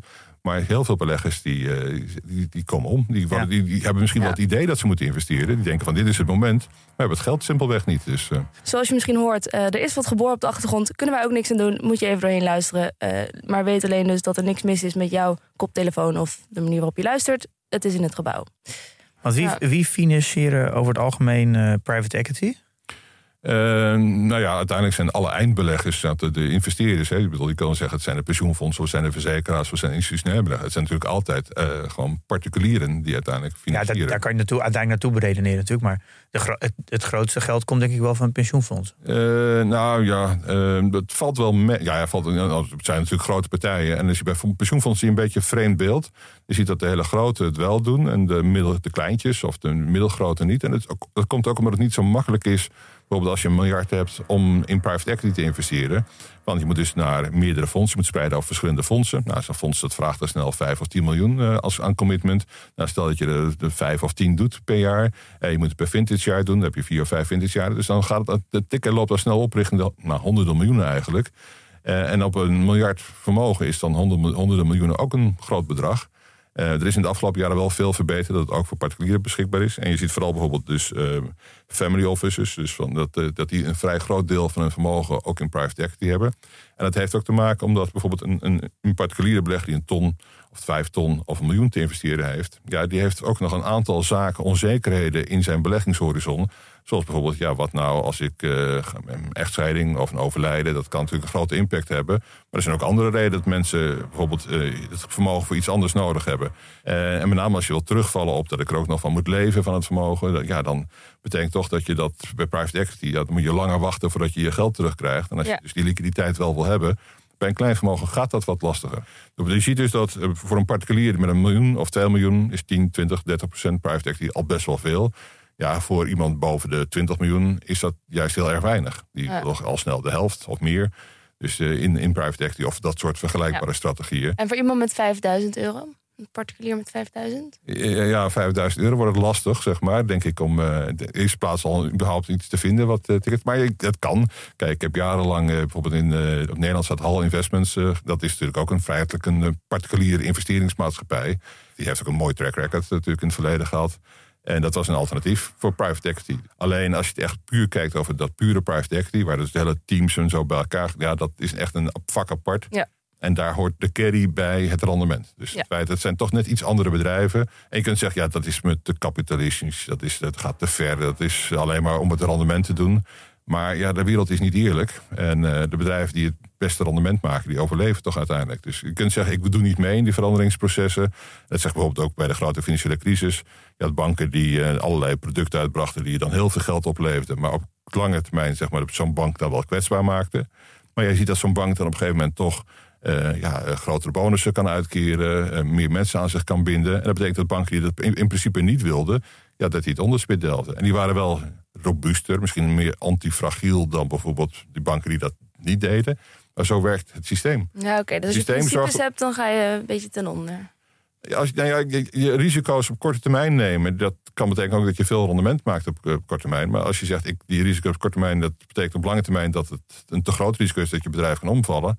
Maar heel veel beleggers die, uh, die, die komen om. Die, ja. die, die hebben misschien ja. wel het idee dat ze moeten investeren. Die denken van dit is het moment. Maar hebben het geld simpelweg niet. Dus, uh. Zoals je misschien hoort, uh, er is wat geboren op de achtergrond. Kunnen wij ook niks aan doen. Moet je even doorheen luisteren. Uh, maar weet alleen dus dat er niks mis is met jouw koptelefoon of de manier waarop je luistert. Het is in het gebouw. Want wie, ja. wie financieren over het algemeen uh, private equity? Uh, nou ja, uiteindelijk zijn alle eindbeleggers, de, de investeerders. Hè, ik bedoel, je kan zeggen, het zijn de pensioenfondsen, het zijn de verzekeraars, het zijn institutionele beleggers. Het zijn natuurlijk altijd uh, gewoon particulieren die uiteindelijk financieren. Ja, daar, daar kan je naartoe, uiteindelijk naartoe beredeneren natuurlijk. Maar de gro- het, het grootste geld komt denk ik wel van het pensioenfonds. Uh, nou ja, uh, het valt wel mee. Ja, het, valt, het zijn natuurlijk grote partijen. En als je bij pensioenfondsen zie je een beetje een vreemd beeld. Je ziet dat de hele grote het wel doen en de, middel, de kleintjes of de middelgrote niet. En het, dat komt ook omdat het niet zo makkelijk is. Bijvoorbeeld als je een miljard hebt om in private equity te investeren. Want je moet dus naar meerdere fondsen. Je moet spreiden over verschillende fondsen. Nou, zo'n fonds dat vraagt dan snel vijf of tien miljoen uh, als aan commitment. Nou, stel dat je de, de vijf of tien doet per jaar. En je moet het per vintage jaar doen. Dan heb je vier of vijf vintage jaren. Dus dan gaat het, de ticket loopt al snel op richting de, nou, honderden miljoenen eigenlijk. Uh, en op een miljard vermogen is dan honderd, honderden miljoenen ook een groot bedrag. Uh, er is in de afgelopen jaren wel veel verbeterd dat het ook voor particulieren beschikbaar is. En je ziet vooral bijvoorbeeld dus uh, family offices, dus van dat, uh, dat die een vrij groot deel van hun vermogen ook in private equity hebben. En dat heeft ook te maken omdat bijvoorbeeld een, een, een particuliere belegger die een ton of vijf ton of een miljoen te investeren heeft, ja, die heeft ook nog een aantal zaken, onzekerheden in zijn beleggingshorizon. Zoals bijvoorbeeld, ja, wat nou als ik uh, een echtscheiding of een overlijden, dat kan natuurlijk een grote impact hebben. Maar er zijn ook andere redenen dat mensen bijvoorbeeld uh, het vermogen voor iets anders nodig hebben. Uh, en met name als je wilt terugvallen op dat ik er ook nog van moet leven van het vermogen, dat, ja, dan betekent toch dat je dat bij private equity, ja, dan moet je langer wachten voordat je je geld terugkrijgt. En als ja. je dus die liquiditeit wel wil hebben, bij een klein vermogen gaat dat wat lastiger. Je ziet dus dat voor een particulier met een miljoen of twee miljoen is tien, twintig, dertig procent private equity al best wel veel. Ja, voor iemand boven de twintig miljoen is dat juist heel erg weinig. Die ja. toch al snel de helft of meer. Dus uh, in, in private equity of dat soort vergelijkbare ja. strategieën. En voor iemand met vijfduizend euro? Een particulier met vijfduizend? Ja, ja, vijfduizend euro wordt het lastig, zeg maar. Denk ik om uh, de eerste plaats al überhaupt iets te vinden wat uh, ticket. Maar het kan. Kijk, ik heb jarenlang uh, bijvoorbeeld in uh, op Nederland staat Hall Investments. Uh, dat is natuurlijk ook een feitelijk een uh, particuliere investeringsmaatschappij. Die heeft ook een mooi track record natuurlijk in het verleden gehad. En dat was een alternatief voor private equity. Alleen als je het echt puur kijkt over dat pure private equity, waar dus de hele teams en zo bij elkaar, ja, dat is echt een vak apart. Ja. En daar hoort de carry bij het rendement. Dus ja. het feit, het zijn toch net iets andere bedrijven. En je kunt zeggen, ja, dat is me te kapitalistisch. Dat, is, dat gaat te ver. Dat is alleen maar om het rendement te doen. Maar ja, de wereld is niet eerlijk. En uh, de bedrijven die het beste rendement maken, die overleven toch uiteindelijk. Dus je kunt zeggen, ik doe niet mee in die veranderingsprocessen. Dat zegt bijvoorbeeld ook bij de grote financiële crisis. Je had banken die uh, allerlei producten uitbrachten die je dan heel veel geld opleverden. Maar op lange termijn, zeg maar, zo'n bank dan wel kwetsbaar maakte. Maar je ziet dat zo'n bank dan op een gegeven moment toch Uh, ja, grotere bonussen kan uitkeren, uh, meer mensen aan zich kan binden. En dat betekent dat banken die dat in, in principe niet wilden, ja, dat die het onderspit delden. En die waren wel robuuster, misschien meer antifragiel dan bijvoorbeeld die banken die dat niet deden. Maar zo werkt het systeem. Ja, oké. Okay. Dus als je principes zorgt... hebt, dan ga je een beetje ten onder. Ja, als je, nou ja, je, je risico's op korte termijn nemen, dat kan betekenen ook dat je veel rendement maakt op, op korte termijn. Maar als je zegt, ik, die risico's op korte termijn, dat betekent op lange termijn dat het een te groot risico is dat je bedrijf kan omvallen.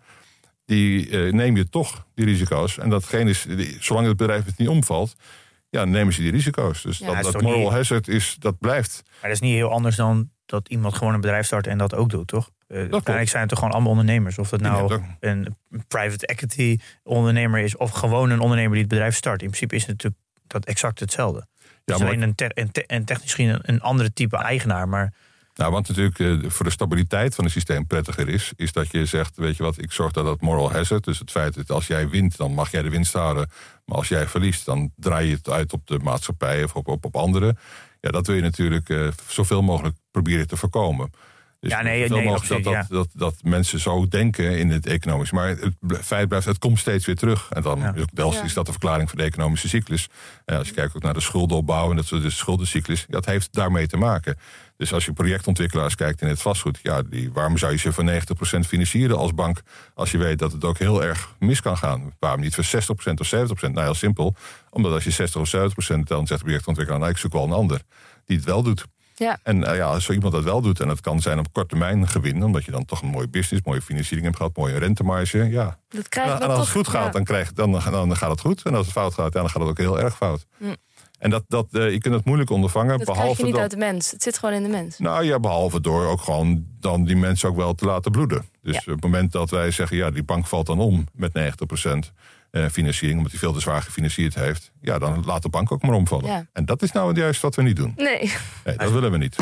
Die uh, neem je toch, die risico's. En datgene is, die, zolang het bedrijf het niet omvalt, ja, nemen ze die risico's. Dus ja, dat, dat moral niet... hazard is, dat blijft. Maar dat is niet heel anders dan dat iemand gewoon een bedrijf start en dat ook doet, toch? Uh, uiteindelijk zijn het toch gewoon allemaal ondernemers. Of dat nou een private equity ondernemer is of gewoon een ondernemer die het bedrijf start. In principe is het natuurlijk dat exact hetzelfde. Ja, het is alleen een, te- een, te- een technisch misschien een, een andere type eigenaar, maar... Nou, wat natuurlijk uh, voor de stabiliteit van het systeem prettiger is, is dat je zegt, weet je wat, ik zorg dat dat moral hazard, dus het feit dat als jij wint, dan mag jij de winst houden, maar als jij verliest, dan draai je het uit op de maatschappij of op, op, op anderen. Ja, dat wil je natuurlijk uh, zoveel mogelijk proberen te voorkomen. Dus ja, nee, zoveel nee, mogelijk absoluut, dat, ja. dat, dat, dat mensen zo denken in het economisch. Maar het feit blijft, het komt steeds weer terug. En dan ja. is, wel, is dat de verklaring voor de economische cyclus. Uh, als je kijkt ook naar de schuldenopbouw en dat soort de schuldencyclus, dat heeft daarmee te maken. Dus als je projectontwikkelaars kijkt in het vastgoed, ja, die, waarom zou je ze voor negentig procent financieren als bank, als je weet dat het ook heel erg mis kan gaan? Waarom niet voor zestig procent of zeventig procent? Nou, heel simpel. Omdat als je zestig of zeventig procent, dan zegt de projectontwikkelaar, nou, ik zoek wel een ander die het wel doet. Ja. En uh, ja, als zo iemand dat wel doet, en dat kan zijn op korte termijn gewin, omdat je dan toch een mooie business, mooie financiering hebt gehad, mooie rentemarge. Ja. Dat krijg je en, dan en als toch, het goed gaat, ja. dan, krijg, dan, dan, dan gaat het goed. En als het fout gaat, dan gaat het ook heel erg fout. Hm. En dat, dat, uh, je kunt het moeilijk ondervangen. Dat behalve krijg je niet dat, uit de mens. Het zit gewoon in de mens. Nou ja, behalve door ook gewoon dan die mensen ook wel te laten bloeden. Dus Ja. op het moment dat wij zeggen, ja, die bank valt dan om met negentig procent financiering, omdat hij veel te zwaar gefinancierd heeft, ja, dan laat de bank ook maar omvallen. Ja. En dat is nou juist wat we niet doen. Nee. Nee, dat willen we niet.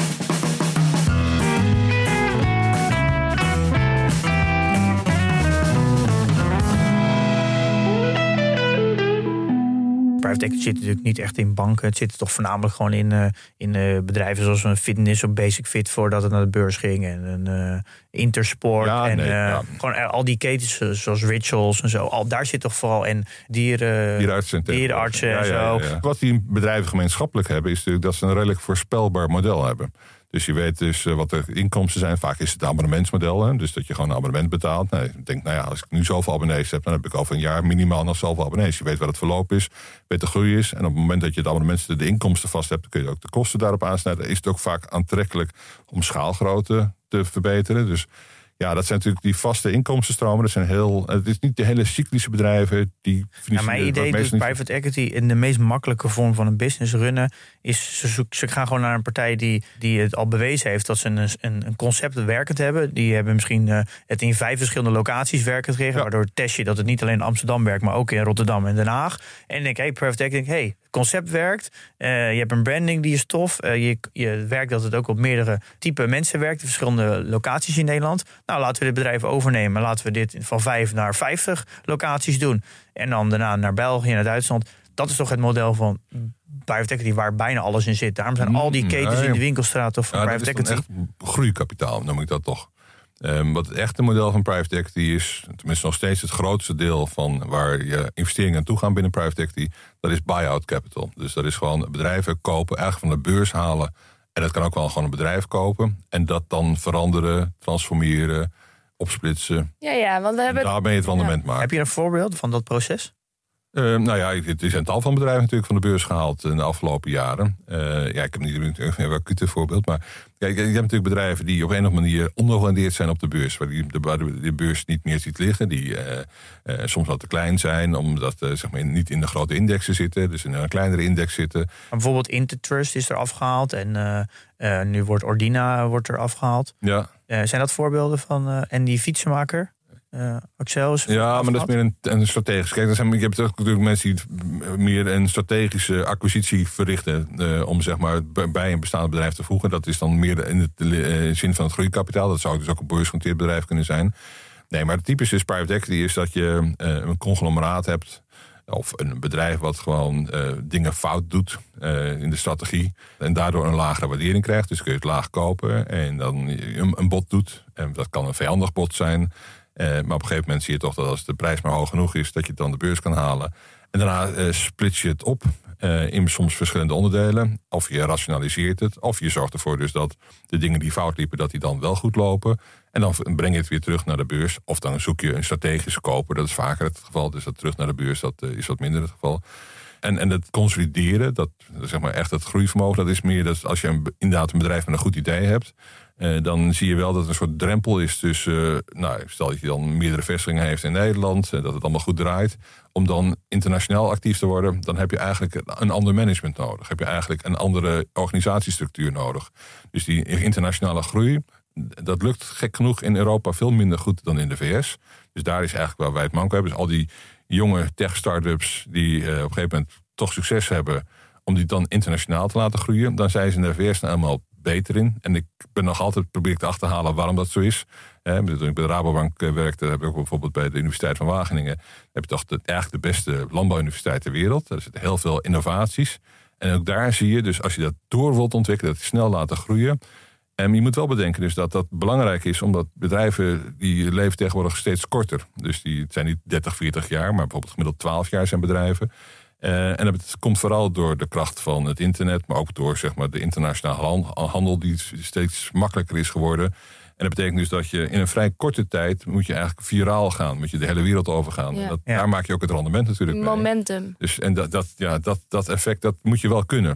Private equity zit natuurlijk niet echt in banken. Het zit toch voornamelijk gewoon in, uh, in uh, bedrijven zoals een Fitness of Basic Fit voordat het naar de beurs ging. En een uh, Intersport. Ja, en nee, uh, ja. gewoon uh, al die ketens uh, zoals Rituals en zo. Al, daar zit toch vooral en dieren, dierenartsen, dierenartsen en ja, zo. Ja, ja, ja. Wat die bedrijven gemeenschappelijk hebben, is natuurlijk dat ze een redelijk voorspelbaar model hebben. Dus je weet dus uh, wat de inkomsten zijn. Vaak is het een abonnementsmodel. Hè? Dus dat je gewoon een abonnement betaalt. Nou, ik denk, nou ja, als ik nu zoveel abonnees heb, dan heb ik over een jaar minimaal nog zoveel abonnees. Je weet wat het verloop is, weet de groei is. En op het moment dat je het abonnement de inkomsten vast hebt, dan kun je ook de kosten daarop aansnijden. Is het ook vaak aantrekkelijk om schaalgrootte te verbeteren. Dus ja, dat zijn natuurlijk die vaste inkomstenstromen. Dat zijn heel, het is niet de hele cyclische bedrijven die. Ja, mijn idee dus private equity in de meest makkelijke vorm van een business runnen is ze, zoek, ze gaan gewoon naar een partij die, die het al bewezen heeft dat ze een, een, een concept werkend hebben. Die hebben misschien uh, het in vijf verschillende locaties werkend gekregen, ja. Waardoor test je dat het niet alleen in Amsterdam werkt, maar ook in Rotterdam en Den Haag. En ik denk, hey, private equity, hey, het concept werkt. Uh, je hebt een branding die is tof. Uh, je, je werkt dat het ook op meerdere type mensen werkt, in verschillende locaties in Nederland. Nou, laten we dit bedrijf overnemen. Laten we dit van vijf naar vijftig locaties doen. En dan daarna naar België, naar Duitsland. Dat is toch het model van private equity waar bijna alles in zit. Daarom zijn al die ketens nee. in de winkelstraat of van ja, private equity. Dat is echt groeikapitaal, noem ik dat toch. Um, wat het echte model van private equity is, tenminste nog steeds het grootste deel van waar je investeringen naartoe gaan binnen private equity, dat is buy-out capital. Dus dat is gewoon bedrijven kopen, eigenlijk van de beurs halen. En dat kan ook wel gewoon een bedrijf kopen. En dat dan veranderen, transformeren, opsplitsen. Ja, ja, want we hebben. Daar ben je het rendement ja. maken. Heb je een voorbeeld van dat proces? Uh, nou ja, er zijn tal van bedrijven natuurlijk van de beurs gehaald in de afgelopen jaren. Uh, ja, ik heb niet een acute voorbeeld, maar kijk, je hebt natuurlijk bedrijven die op een of andere manier ondergewaardeerd zijn op de beurs. Waar, die, waar de, de beurs niet meer ziet liggen, die uh, uh, soms wat te klein zijn, omdat uh, zeg maar niet in de grote indexen zitten, dus in een kleinere index zitten. Maar bijvoorbeeld Intertrust is er afgehaald en uh, uh, nu wordt Ordina wordt er afgehaald. Ja. Uh, zijn dat voorbeelden van, uh, en die fietsenmaker? Uh, Axel is ja, afgehaald? maar dat is meer een, een strategisch. Kijk, er zijn, je hebt ook natuurlijk mensen die meer een strategische acquisitie verrichten uh, om zeg maar bij een bestaand bedrijf te voegen. Dat is dan meer in de uh, zin van het groeikapitaal. Dat zou dus ook een beursgenoteerd bedrijf kunnen zijn. Nee, maar het typische is private equity is dat je uh, een conglomeraat hebt of een bedrijf wat gewoon uh, dingen fout doet uh, in de strategie en daardoor een lagere waardering krijgt. Dus kun je het laag kopen en dan een, een bod doet. En dat kan een vijandig bod zijn. Uh, maar op een gegeven moment zie je toch dat als de prijs maar hoog genoeg is, dat je het dan de beurs kan halen. En daarna uh, splits je het op uh, in soms verschillende onderdelen. Of je rationaliseert het, of je zorgt ervoor dus dat de dingen die fout liepen, dat die dan wel goed lopen. En dan breng je het weer terug naar de beurs. Of dan zoek je een strategische koper, dat is vaker het geval. Dus dat terug naar de beurs, dat uh, is wat minder het geval. En, en het consolideren, dat zeg maar echt het groeivermogen, dat is meer dat als je een, inderdaad een bedrijf met een goed idee hebt, Uh, dan zie je wel dat er een soort drempel is tussen, uh, nou, stel dat je dan meerdere vestigingen heeft in Nederland, uh, dat het allemaal goed draait, om dan internationaal actief te worden, dan heb je eigenlijk een ander management nodig. Heb je eigenlijk een andere organisatiestructuur nodig. Dus die internationale groei, dat lukt gek genoeg in Europa veel minder goed dan in de V S. Dus daar is eigenlijk waar wij het manko hebben. Dus al die jonge tech-startups die uh, op een gegeven moment toch succes hebben, om die dan internationaal te laten groeien, dan zijn ze in de V S nou helemaal beter in. En ik ben nog altijd probeer ik te achterhalen waarom dat zo is. Eh, toen ik bij de Rabobank werkte, heb ik ook bijvoorbeeld bij de Universiteit van Wageningen, heb je toch de, eigenlijk de beste landbouwuniversiteit ter wereld. Er zitten heel veel innovaties. En ook daar zie je, dus als je dat door wilt ontwikkelen, dat je snel laten groeien. En je moet wel bedenken dus dat dat belangrijk is, omdat bedrijven die leven tegenwoordig steeds korter. Dus die het zijn niet dertig, veertig jaar, maar bijvoorbeeld gemiddeld twaalf jaar zijn bedrijven. Uh, en dat komt vooral door de kracht van het internet, maar ook door zeg maar, de internationale handel die steeds makkelijker is geworden. En dat betekent dus dat je in een vrij korte tijd moet je eigenlijk viraal gaan, moet je de hele wereld overgaan. Ja. Dat, Ja. Daar maak je ook het rendement natuurlijk mee. Momentum. Dus, en dat, dat, ja, dat, dat effect dat moet je wel kunnen.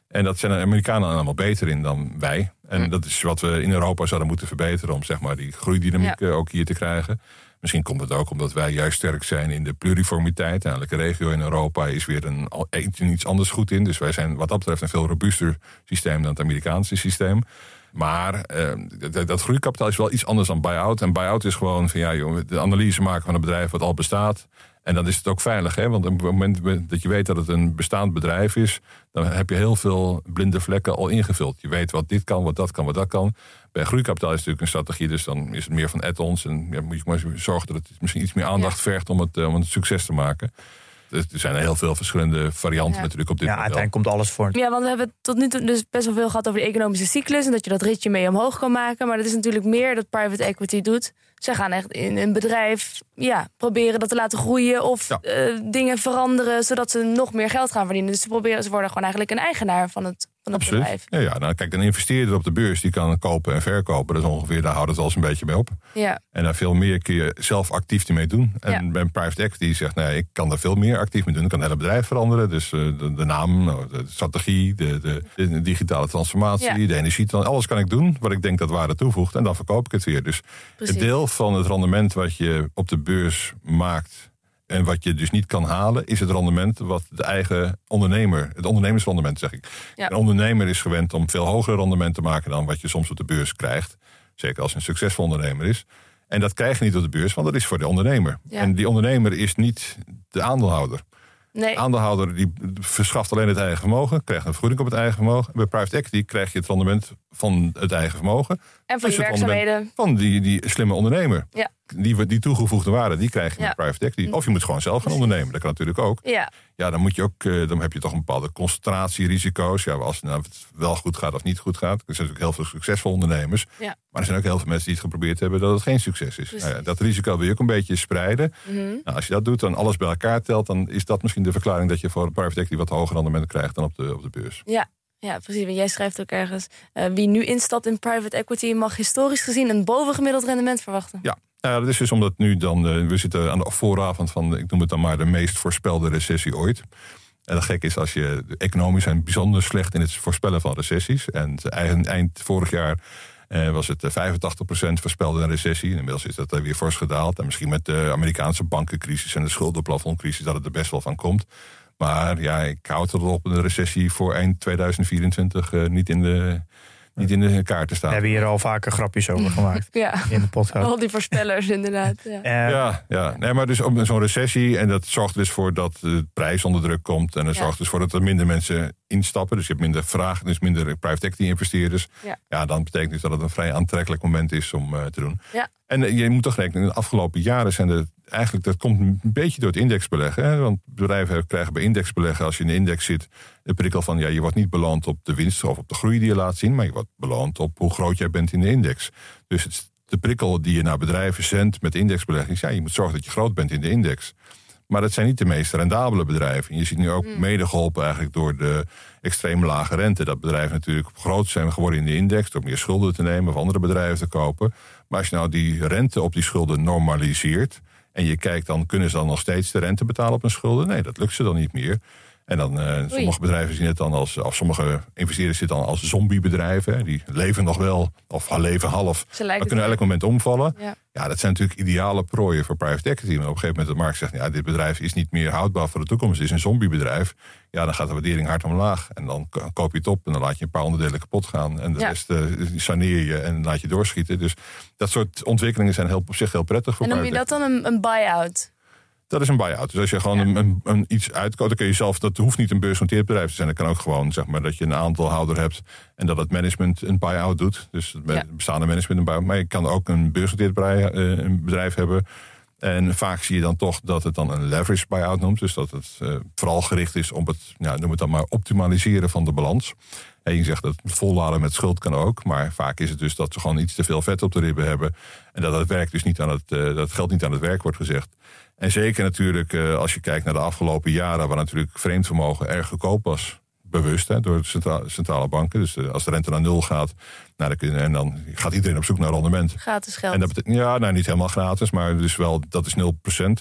En dat zijn de Amerikanen allemaal beter in dan wij. En mm. dat is wat we in Europa zouden moeten verbeteren om zeg maar die groeidynamiek ja. ook hier te krijgen. Misschien komt het ook omdat wij juist sterk zijn in de pluriformiteit. Elke regio in Europa is weer een, iets anders goed in. Dus wij zijn wat dat betreft een veel robuuster systeem dan het Amerikaanse systeem. Maar uh, dat, dat groeikapitaal is wel iets anders dan buy-out. En buy-out is gewoon van ja, joh, de analyse maken van een bedrijf wat al bestaat. En dan is het ook veilig, hè? Want op het moment dat je weet dat het een bestaand bedrijf is, dan heb je heel veel blinde vlekken al ingevuld. Je weet wat dit kan, wat dat kan, wat dat kan. Bij groeikapitaal is het natuurlijk een strategie, dus dan is het meer van add-ons. En ja, moet je maar zorgen dat het misschien iets meer aandacht ja. vergt om het, uh, om het succes te maken. Er zijn heel veel verschillende varianten ja. natuurlijk op dit ja, model. Uiteindelijk komt alles voor. Ja, want we hebben tot nu toe dus best wel veel gehad over de economische cyclus en dat je dat ritje mee omhoog kan maken. Maar dat is natuurlijk meer dat private equity doet. Zij gaan echt in een bedrijf ja, proberen dat te laten groeien of ja. uh, dingen veranderen zodat ze nog meer geld gaan verdienen. Dus ze, proberen, ze worden gewoon eigenlijk een eigenaar van het, van het Absoluut. bedrijf. Ja, ja, nou, kijk, een investeerder op de beurs die kan kopen en verkopen. Dat is ongeveer, daar houdt het wel eens een beetje mee op. Ja. En daar veel meer kun je zelf actief mee doen. En ja. bij een private equity zegt, nee, ik kan daar veel meer actief mee doen. Ik kan het hele bedrijf veranderen. Dus uh, de, de naam, de strategie, de, de, de digitale transformatie, ja. de energie. Alles kan ik doen wat ik denk dat waarde toevoegt. En dan verkoop ik het weer. Dus Precies. het deel van het rendement wat je op de beurs maakt en wat je dus niet kan halen, is het rendement wat de eigen ondernemer, het ondernemersrendement zeg ik. Ja. Een ondernemer is gewend om veel hoger rendement te maken dan wat je soms op de beurs krijgt. Zeker als een succesvol ondernemer is. En dat krijg je niet op de beurs, want dat is voor de ondernemer. Ja. En die ondernemer is niet de aandeelhouder. Nee. De aandeelhouder die verschaft alleen het eigen vermogen, krijgt een vergoeding op het eigen vermogen. Bij private equity krijg je het rendement van het eigen vermogen. En van dus die werkzaamheden. Van die, die slimme ondernemer. Ja. Die, die toegevoegde waarde, die krijg je ja. met private equity. Of je moet gewoon zelf gaan ondernemen, dat kan natuurlijk ook. Ja, ja dan, moet je ook, dan heb je toch een bepaalde concentratierisico's. Ja, als nou, het wel goed gaat of niet goed gaat. Er zijn natuurlijk heel veel succesvolle ondernemers. Ja. Maar er zijn ook heel veel mensen die het geprobeerd hebben dat het geen succes is. Nou ja, dat risico wil je ook een beetje spreiden. Mm-hmm. Nou, als je dat doet, dan alles bij elkaar telt, dan is dat misschien de verklaring dat je voor private equity wat hoger rendement krijgt dan op de, op de beurs. Ja. Ja, precies. Want jij schrijft ook ergens, uh, wie nu instapt in private equity mag historisch gezien een bovengemiddeld rendement verwachten. Ja, nou, dat is dus omdat nu dan, uh, we zitten aan de vooravond van, ik noem het dan maar de meest voorspelde recessie ooit. En dat gek is als je, de economisch zijn bijzonder slecht in het voorspellen van recessies. En eind, eind vorig jaar uh, was het vijfentachtig procent voorspelde een recessie. En inmiddels is dat uh, weer fors gedaald. En misschien met de Amerikaanse bankencrisis en de schuldenplafondcrisis dat het er best wel van komt. Maar ja, ik houd erop een recessie voor eind tweeduizend vierentwintig uh, niet, in de, niet in de kaart te staan. We hebben hier al vaker grapjes over gemaakt ja. in de podcast. Al die voorspellers inderdaad. Ja, uh, ja, ja. Nee, maar dus op zo'n recessie, en dat zorgt dus voor dat de prijs onder druk komt. En dat ja. zorgt dus voor dat er minder mensen instappen. Dus je hebt minder vraag, dus minder private equity investeerders. Ja. ja, dan betekent dus dat het een vrij aantrekkelijk moment is om uh, te doen. Ja. En uh, je moet toch rekenen, in de afgelopen jaren zijn er eigenlijk, dat komt een beetje door het indexbeleggen. Hè? Want bedrijven krijgen bij indexbeleggen, als je in de index zit, de prikkel van, ja, je wordt niet beloond op de winst of op de groei die je laat zien, maar je wordt beloond op hoe groot jij bent in de index. Dus het, de prikkel die je naar bedrijven zendt met indexbelegging is, ja, je moet zorgen dat je groot bent in de index. Maar dat zijn niet de meest rendabele bedrijven. En je ziet nu ook mm. mede geholpen eigenlijk door de extreem lage rente. Dat bedrijven natuurlijk groot zijn geworden in de index door meer schulden te nemen of andere bedrijven te kopen. Maar als je nou die rente op die schulden normaliseert en je kijkt dan, kunnen ze dan nog steeds de rente betalen op hun schulden? Nee, dat lukt ze dan niet meer. En dan, uh, sommige bedrijven zien het dan als, of sommige investeerders zitten dan als zombiebedrijven. Die leven nog wel, of leven half, maar kunnen elk moment omvallen. Ja. ja, dat zijn natuurlijk ideale prooien voor private equity. Maar op een gegeven moment de markt zegt, ja, dit bedrijf is niet meer houdbaar voor de toekomst. Het is een zombiebedrijf. Ja, dan gaat de waardering hard omlaag. En dan koop je het op en dan laat je een paar onderdelen kapot gaan. En de ja. rest uh, saneer je en laat je doorschieten. Dus dat soort ontwikkelingen zijn heel, op zich heel prettig voor private equity. En noem je dat dan een, een buy-out? Dat is een buy-out. Dus als je gewoon ja. een, een, een iets uitkoopt, dan kun je zelf, dat hoeft niet een beursgenoteerd bedrijf te zijn. Dat kan ook gewoon, zeg maar, dat je een aandeelhouder hebt en dat het management een buy-out doet. Dus het ja. bestaande management een buy-out. Maar je kan ook een beursgenoteerd bedrijf, uh, een bedrijf hebben. En vaak zie je dan toch dat het dan een leverage buy-out noemt. Dus dat het uh, vooral gericht is op het, nou, noem het dan maar, optimaliseren van de balans. En je zegt dat het volladen met schuld kan ook. Maar vaak is het dus dat ze gewoon iets te veel vet op de ribben hebben. En dat het werk dus niet aan het, uh, dat het geld niet aan het werk wordt gezegd. En zeker natuurlijk uh, als je kijkt naar de afgelopen jaren, waar natuurlijk vreemd vermogen erg goedkoop was. Bewust hè, door de centrale, centrale banken. Dus uh, als de rente naar nul gaat, nou, dan, kun je, en dan gaat iedereen op zoek naar rendement. Gratis geld. En dat betekent, ja, nou niet helemaal gratis, maar dus wel, dat is nul procent.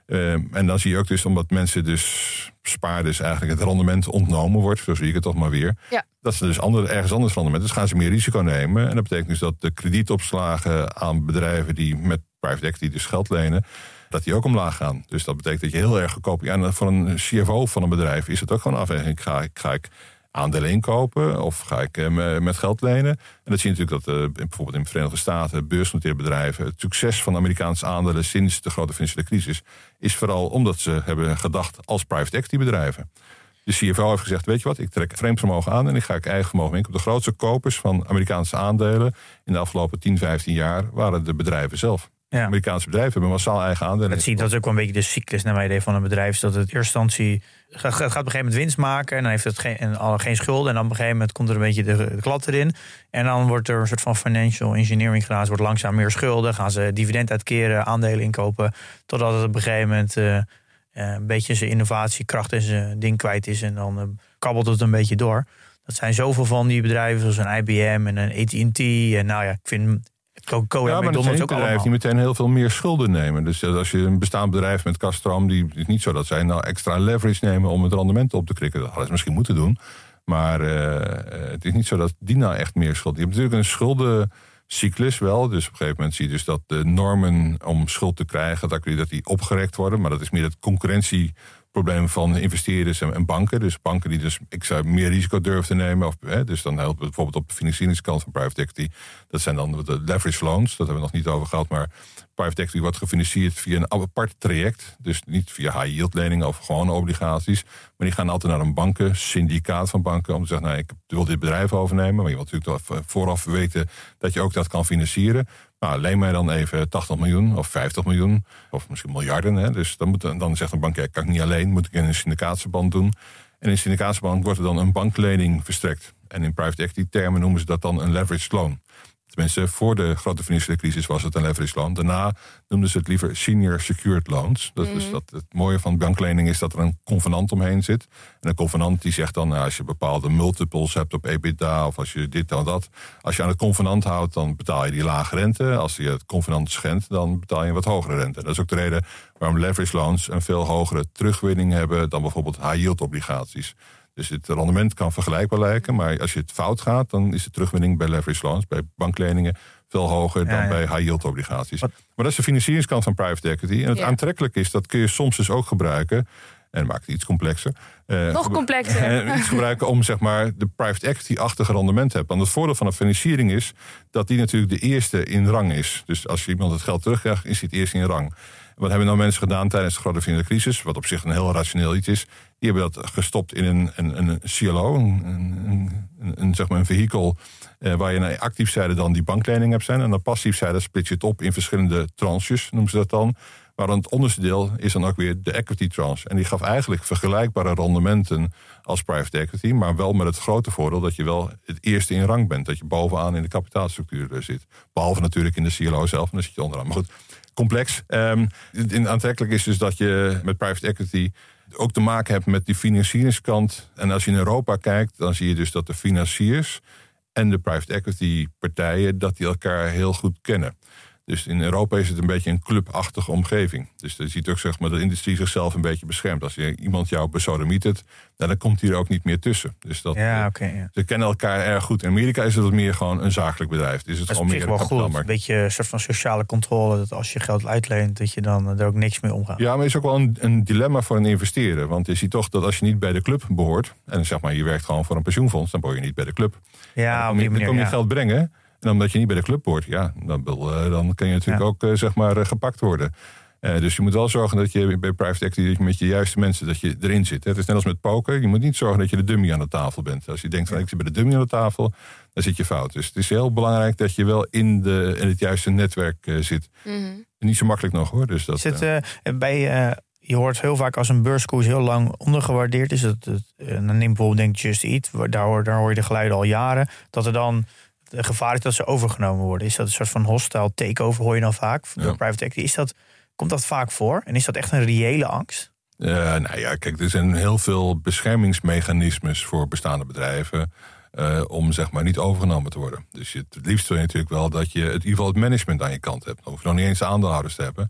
Uh, en dan zie je ook dus, omdat mensen dus spaarders eigenlijk het rendement ontnomen wordt, zo zie ik het toch maar weer, ja. dat ze dus andere, ergens anders rendement, dus gaan ze meer risico nemen. En dat betekent dus dat de kredietopslagen aan bedrijven die met private equity dus geld lenen, dat die ook omlaag gaan. Dus dat betekent dat je heel erg goedkoop... Ja, en voor een C F O van een bedrijf is het ook gewoon afweging. Ga ik, ga ik aandelen inkopen of ga ik uh, met geld lenen? En dat zie je natuurlijk dat uh, bijvoorbeeld in de Verenigde Staten beursgenoteerde bedrijven, het succes van Amerikaanse aandelen sinds de grote financiële crisis is vooral omdat ze hebben gedacht als private equity bedrijven. De C F O heeft gezegd, weet je wat, ik trek vreemd vermogen aan en ik ga ik eigen vermogen in. De grootste kopers van Amerikaanse aandelen in de afgelopen tien, vijftien jaar waren de bedrijven zelf. Ja. Amerikaanse bedrijven hebben massaal eigen aandelen. Dat, zie, dat is ook wel een beetje de cyclus naar mijn idee van een bedrijf. Is dat het in eerste instantie gaat, gaat op een gegeven moment winst maken. En dan heeft het geen, en al, geen schulden. En dan op een gegeven moment komt er een beetje de, de klad erin. En dan wordt er een soort van financial engineering gedaan. Ze wordt langzaam meer schulden. Gaan ze dividend uitkeren, aandelen inkopen. Totdat het op een gegeven moment uh, uh, een beetje zijn innovatiekracht en zijn ding kwijt is. En dan uh, kabbelt het een beetje door. Dat zijn zoveel van die bedrijven zoals een I B M en een A T and T. En nou ja, ik vind Coca-Cola ja, en maar McDonald's ook bedrijf allemaal. die meteen heel veel meer schulden nemen. Dus als je een bestaand bedrijf met kassastroom, die is niet zo dat zij nou extra leverage nemen om het rendement op te krikken. Dat hadden ze misschien moeten doen. Maar uh, het is niet zo dat die nou echt meer schuld. Je hebt natuurlijk een schuldencyclus wel. Dus op een gegeven moment zie je dus dat de normen om schuld te krijgen, dat die opgerekt worden. Maar dat is meer het concurrentieprobleem van investeerders en banken. Dus banken die dus ik zou meer risico durven te nemen. Of, hè, dus dan helpt het bijvoorbeeld op de financieringskant van private equity. Dat zijn dan de leverage loans. Dat hebben we nog niet over gehad. Maar private equity wordt gefinancierd via een apart traject. Dus niet via high yield leningen of gewone obligaties. Maar die gaan altijd naar een banken, syndicaat van banken, om te zeggen, nou, ik wil dit bedrijf overnemen. Maar je wilt natuurlijk wel vooraf weten dat je ook dat kan financieren. Nou, leen mij dan even tachtig miljoen of vijftig miljoen of misschien miljarden. Hè. Dus dan, moet, dan zegt een bank, ja, kan ik niet alleen, moet ik in een syndicatieverband doen. En in een syndicatieverband wordt er dan een banklening verstrekt. En in private equity termen noemen ze dat dan een leveraged loan. Tenminste, voor de grote financiële crisis was het een leveraged loan. Daarna noemden ze het liever senior secured loans. Dat mm. is dat het mooie van banklening is dat er een convenant omheen zit. En een convenant die zegt dan, nou, als je bepaalde multiples hebt op EBITDA of als je dit en dat. Als je aan het convenant houdt, dan betaal je die lage rente. Als je het convenant schendt, dan betaal je een wat hogere rente. Dat is ook de reden waarom leveraged loans een veel hogere terugwinning hebben dan bijvoorbeeld high yield obligaties. Dus het rendement kan vergelijkbaar lijken, maar als je het fout gaat, dan is de terugwinning bij leverage loans, bij bankleningen, veel hoger dan ja, ja. bij high yield obligaties. Wat? Maar dat is de financieringskant van private equity. En het ja. aantrekkelijk is, dat kun je soms dus ook gebruiken, en maakt het iets complexer. Uh, Nog complexer. Uh, iets gebruiken om zeg maar de private equity-achtige rendement te hebben. Want het voordeel van een financiering is dat die natuurlijk de eerste in rang is. Dus als je iemand het geld terugkrijgt, is hij het eerste in rang. Wat hebben nou mensen gedaan tijdens de grote financiële crisis? Wat op zich een heel rationeel iets is. Die hebben dat gestopt in een, een, een C L O, een, een, een, een, zeg maar een vehikel eh, waar je naar actief zijde dan die banklening hebt zijn. En dan passief zijde split je het op in verschillende tranches, noemen ze dat dan. Maar dan het onderste deel is dan ook weer de equity tranche. En die gaf eigenlijk vergelijkbare rendementen als private equity, maar wel met het grote voordeel dat je wel het eerste in rang bent. Dat je bovenaan in de kapitaalstructuur zit. Behalve natuurlijk in de C L O zelf, en dan zit je onderaan. Maar goed, complex. Um, aantrekkelijk is dus dat je met private equity ook te maken hebt met die financieringskant. En als je in Europa kijkt, dan zie je dus dat de financiers en de private equity partijen, dat die elkaar heel goed kennen. Dus in Europa is het een beetje een clubachtige omgeving. Dus je ziet ook zeg maar, dat de industrie zichzelf een beetje beschermt. Als je iemand jou besodemietert, dan komt hij er ook niet meer tussen. Dus dat, ja, okay, ja. Ze kennen elkaar erg goed. In Amerika is het wat meer gewoon een zakelijk bedrijf. Dus het dat is op zich wel goed. Een beetje een soort van sociale controle. Dat als je geld uitleent, dat je dan er ook niks mee omgaat. Ja, maar het is ook wel een, een dilemma voor een investeerder. Want je ziet toch dat als je niet bij de club behoort, en zeg maar je werkt gewoon voor een pensioenfonds, dan behoor je niet bij de club. Ja, dan op die kom je, manier, dan kom je ja. geld brengen. En omdat je niet bij de club hoort, ja, dan, dan kan je natuurlijk ja. ook uh, zeg maar uh, gepakt worden. Uh, dus je moet wel zorgen dat je bij private equity dat je met je juiste mensen dat je erin zit. Hè. Het is net als met poker. Je moet niet zorgen dat je de dummy aan de tafel bent. Als je denkt van ik zit bij de dummy aan de tafel, dan zit je fout. Dus het is heel belangrijk dat je wel in, de, in het juiste netwerk uh, zit. Mm-hmm. Niet zo makkelijk nog hoor. Dus dat, zit, uh, bij, uh, je hoort heel vaak als een beurskoers heel lang ondergewaardeerd is. Dat, dat, uh, dan neem bijvoorbeeld denk Just Eat, daar hoor, daar hoor je de geluiden al jaren. Dat er dan het gevaar is dat ze overgenomen worden. Is dat een soort van hostile takeover, hoor je dan vaak, door ja. private equity. Is dat, komt dat vaak voor? En is dat echt een reële angst? Uh, nou ja, kijk, er zijn heel veel beschermingsmechanismes voor bestaande bedrijven Uh, om zeg maar niet overgenomen te worden. Dus je, het liefst wil je natuurlijk wel dat je het, in ieder geval het management aan je kant hebt. Dan hoef je nog niet eens de aandeelhouders te hebben.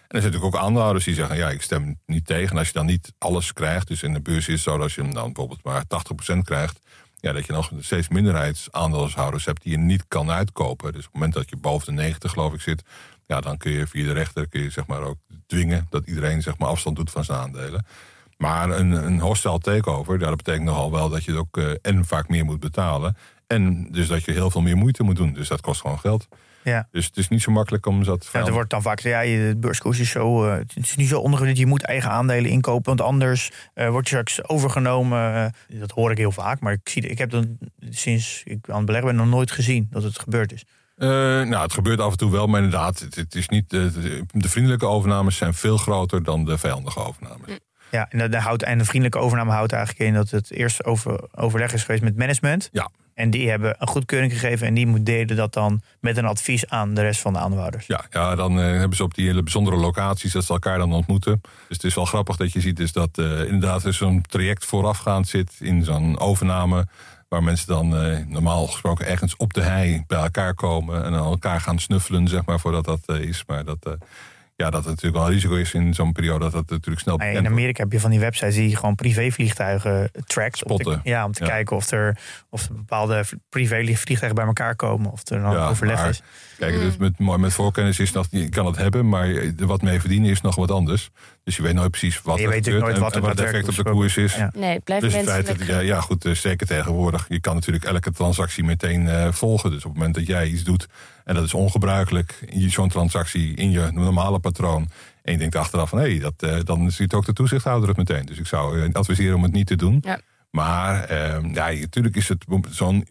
En er zijn natuurlijk ook aandeelhouders die zeggen, ja, ik stem niet tegen. En als je dan niet alles krijgt, dus in de beurs is het zo dat als je hem dan bijvoorbeeld maar tachtig procent krijgt, ja, dat je nog steeds minderheidsaandeelhouders hebt die je niet kan uitkopen. Dus op het moment dat je boven de negentig, geloof ik, zit, ja, dan kun je via de rechter kun je, zeg maar, ook dwingen dat iedereen, zeg maar, afstand doet van zijn aandelen. Maar een, een hostile takeover, ja, dat betekent nogal wel dat je het ook uh, en vaak meer moet betalen. En dus dat je heel veel meer moeite moet doen. Dus dat kost gewoon geld. Ja. Dus het is niet zo makkelijk om dat... Ja, er wordt dan vaak gezegd, ja, de beurskoers is zo... Uh, het is niet zo ondergewicht, je moet eigen aandelen inkopen, want anders uh, wordt je straks overgenomen. Uh, dat hoor ik heel vaak, maar ik, zie, ik heb dat sinds ik aan het beleggen ben nog nooit gezien dat het gebeurd is. Uh, nou, het gebeurt af en toe wel, maar inderdaad, het, het is niet... Uh, de vriendelijke overnames zijn veel groter dan de vijandige overnames. Mm. Ja, en de, houdt, en de vriendelijke overname houdt eigenlijk in dat het eerst over, overleg is geweest met management. Ja. En die hebben een goedkeuring gegeven en die deden dat dan met een advies aan de rest van de aandeelhouders. Ja, ja dan uh, hebben ze op die hele bijzondere locaties dat ze elkaar dan ontmoeten. Dus het is wel grappig dat je ziet dus dat uh, inderdaad er zo'n traject voorafgaand zit in zo'n overname, waar mensen dan uh, normaal gesproken ergens op de hei bij elkaar komen en dan elkaar gaan snuffelen, zeg maar, voordat dat uh, is. Maar dat... Uh, Ja, dat het natuurlijk wel een risico is in zo'n periode dat het natuurlijk snel bekend wordt. In Amerika heb je van die websites die gewoon privévliegtuigen trackt. Spotten. Om te, ja, om te ja. kijken of er, of er bepaalde privévliegtuigen bij elkaar komen. Of er dan ja, overleg maar, is. Kijk, dus met, met voorkennis is dat, je kan het hebben, maar wat mee verdienen is nog wat anders. Dus je weet nooit precies wat er gebeurt nooit wat en, en wat het effect op de koers is. Ja. Nee, blijft dus mensen feit dat, ja, ja, goed, uh, zeker tegenwoordig. Je kan natuurlijk elke transactie meteen uh, volgen. Dus op het moment dat jij iets doet, en dat is ongebruikelijk, zo'n transactie in je normale patroon, en je denkt achteraf van, hé, hey, dat, uh, dan ziet ook de toezichthouder het meteen. Dus ik zou uh, adviseren om het niet te doen. Ja. Maar uh, ja, natuurlijk is het zo'n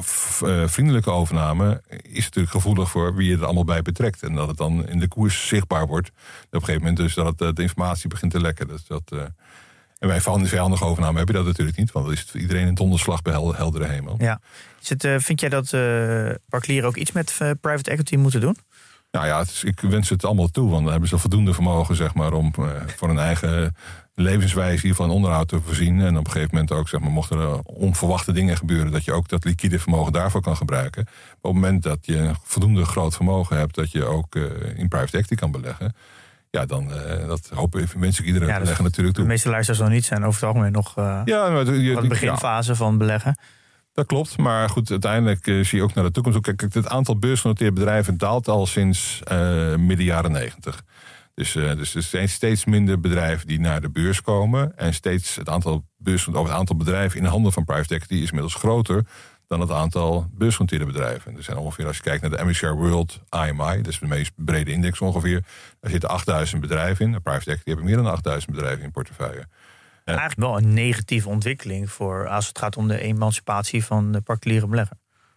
uh, vriendelijke overname is natuurlijk gevoelig voor wie je er allemaal bij betrekt. En dat het dan in de koers zichtbaar wordt. Op een gegeven moment dus dat het, uh, de informatie begint te lekken. Dus dat, uh, en bij van de vijandige overname heb je dat natuurlijk niet. Want dan is het voor iedereen een donderslag bij hel, heldere hemel. Ja. Is het, uh, vind jij dat uh, particulieren ook iets met uh, private equity moeten doen? Nou ja, het is, ik wens het allemaal toe. Want dan hebben ze voldoende vermogen, zeg maar, om uh, voor hun eigen levenswijze hiervan onderhoud te voorzien. En op een gegeven moment ook, zeg maar, mochten er onverwachte dingen gebeuren, dat je ook dat liquide vermogen daarvoor kan gebruiken. Maar op het moment dat je voldoende groot vermogen hebt, dat je ook uh, in private equity kan beleggen. Ja, dan uh, dat hoop ik, wens ik iedereen ja, beleggen natuurlijk toe. De meeste luisteraars nog niet zijn over het algemeen nog uh, ja, maar de, je, de beginfase ja. van beleggen. Dat klopt, maar goed, uiteindelijk uh, zie je ook naar de toekomst. Kijk, het aantal beursgenoteerde bedrijven daalt al sinds uh, midden jaren negentig. Dus, uh, dus er zijn steeds minder bedrijven die naar de beurs komen. En steeds het aantal, beurs, of het aantal bedrijven in de handen van private equity is inmiddels groter dan het aantal beursgenoteerde bedrijven. Er zijn ongeveer, als je kijkt naar de M S C I World I M I, dat is de meest brede index ongeveer, daar zitten achtduizend bedrijven in. De private equity hebben meer dan achtduizend bedrijven in portefeuille. Eigenlijk wel een negatieve ontwikkeling voor als het gaat om de emancipatie van de particuliere belegger.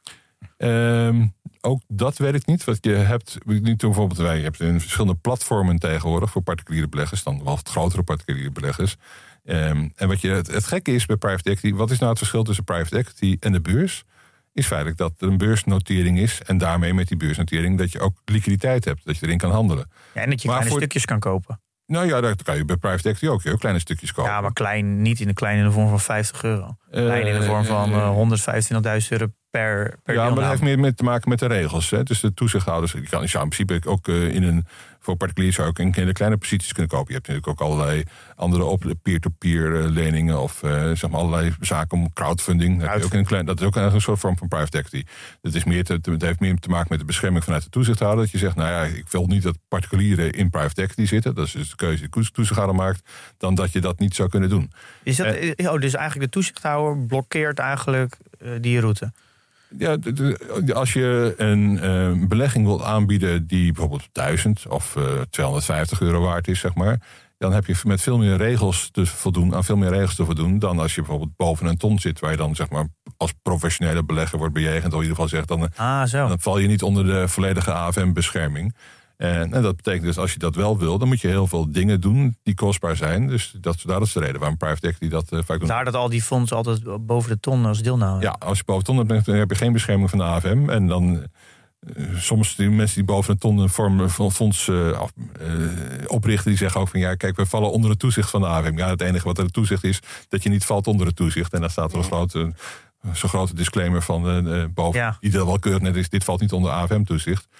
Um, ook dat weet ik niet. Want je hebt niet bijvoorbeeld wij, je hebt in verschillende platformen tegenwoordig voor particuliere beleggers, dan wel wat grotere particuliere beleggers. Um, en wat je het, het gekke is bij private equity, wat is nou het verschil tussen private equity en de beurs? Is feitelijk dat er een beursnotering is en daarmee met die beursnotering dat je ook liquiditeit hebt, dat je erin kan handelen. Ja, en dat je maar kleine voor... stukjes kan kopen. Nou ja, dat kan je bij private equity ook. Je ook kleine stukjes kopen. Ja, maar klein, niet in de klein in de vorm van vijftig euro. Klein in de vorm van uh, honderdvijfentwintigduizend euro per, per Ja, maar dat heeft meer met te maken met de regels. Hè. Dus de toezichthouders, je kan je zou in principe ook uh, in een, voor particulier zou ook in, in de kleine posities kunnen kopen. Je hebt natuurlijk ook allerlei andere op, peer-to-peer uh, leningen of uh, zeg maar allerlei zaken om crowdfunding. Dat, heb je ook in een klein, dat is ook een soort vorm van private equity. Dat is meer te, te, het heeft meer te maken met de bescherming vanuit de toezichthouder. Dat je zegt, nou ja, ik wil niet dat particulieren in private equity zitten. Dat is dus de keuze die de toezichthouder maakt. Dan dat je dat niet zou kunnen doen. Is dat, en, oh, dus eigenlijk de toezichthouder blokkeert eigenlijk uh, die route? Ja, de, de, als je een uh, belegging wilt aanbieden die bijvoorbeeld duizend of uh, tweehonderdvijftig euro waard is, zeg maar, dan heb je met veel meer regels te voldoen, aan veel meer regels te voldoen dan als je bijvoorbeeld boven een ton zit, waar je dan zeg maar als professionele belegger wordt bejegend, of in ieder geval zegt, dan, ah, zo. dan val je niet onder de volledige A F M-bescherming. En, en dat betekent dus, als je dat wel wil, dan moet je heel veel dingen doen die kostbaar zijn. Dus dat, dat is de reden waarom private equity dat uh, vaak doen. Daar dat al die fondsen altijd boven de ton als deelnemer. Ja, als je boven de ton hebt, dan heb je geen bescherming van de A F M. En dan uh, soms die mensen die boven een ton een vorm van fonds uh, uh, oprichten, die zeggen ook van ja, kijk, we vallen onder het toezicht van de A F M. Ja, het enige wat er het toezicht is, dat je niet valt onder het toezicht. En daar staat er een grote, zo'n grote disclaimer van uh, boven, ja. Die dat wel keurig net is, dit valt niet onder A F M-toezicht.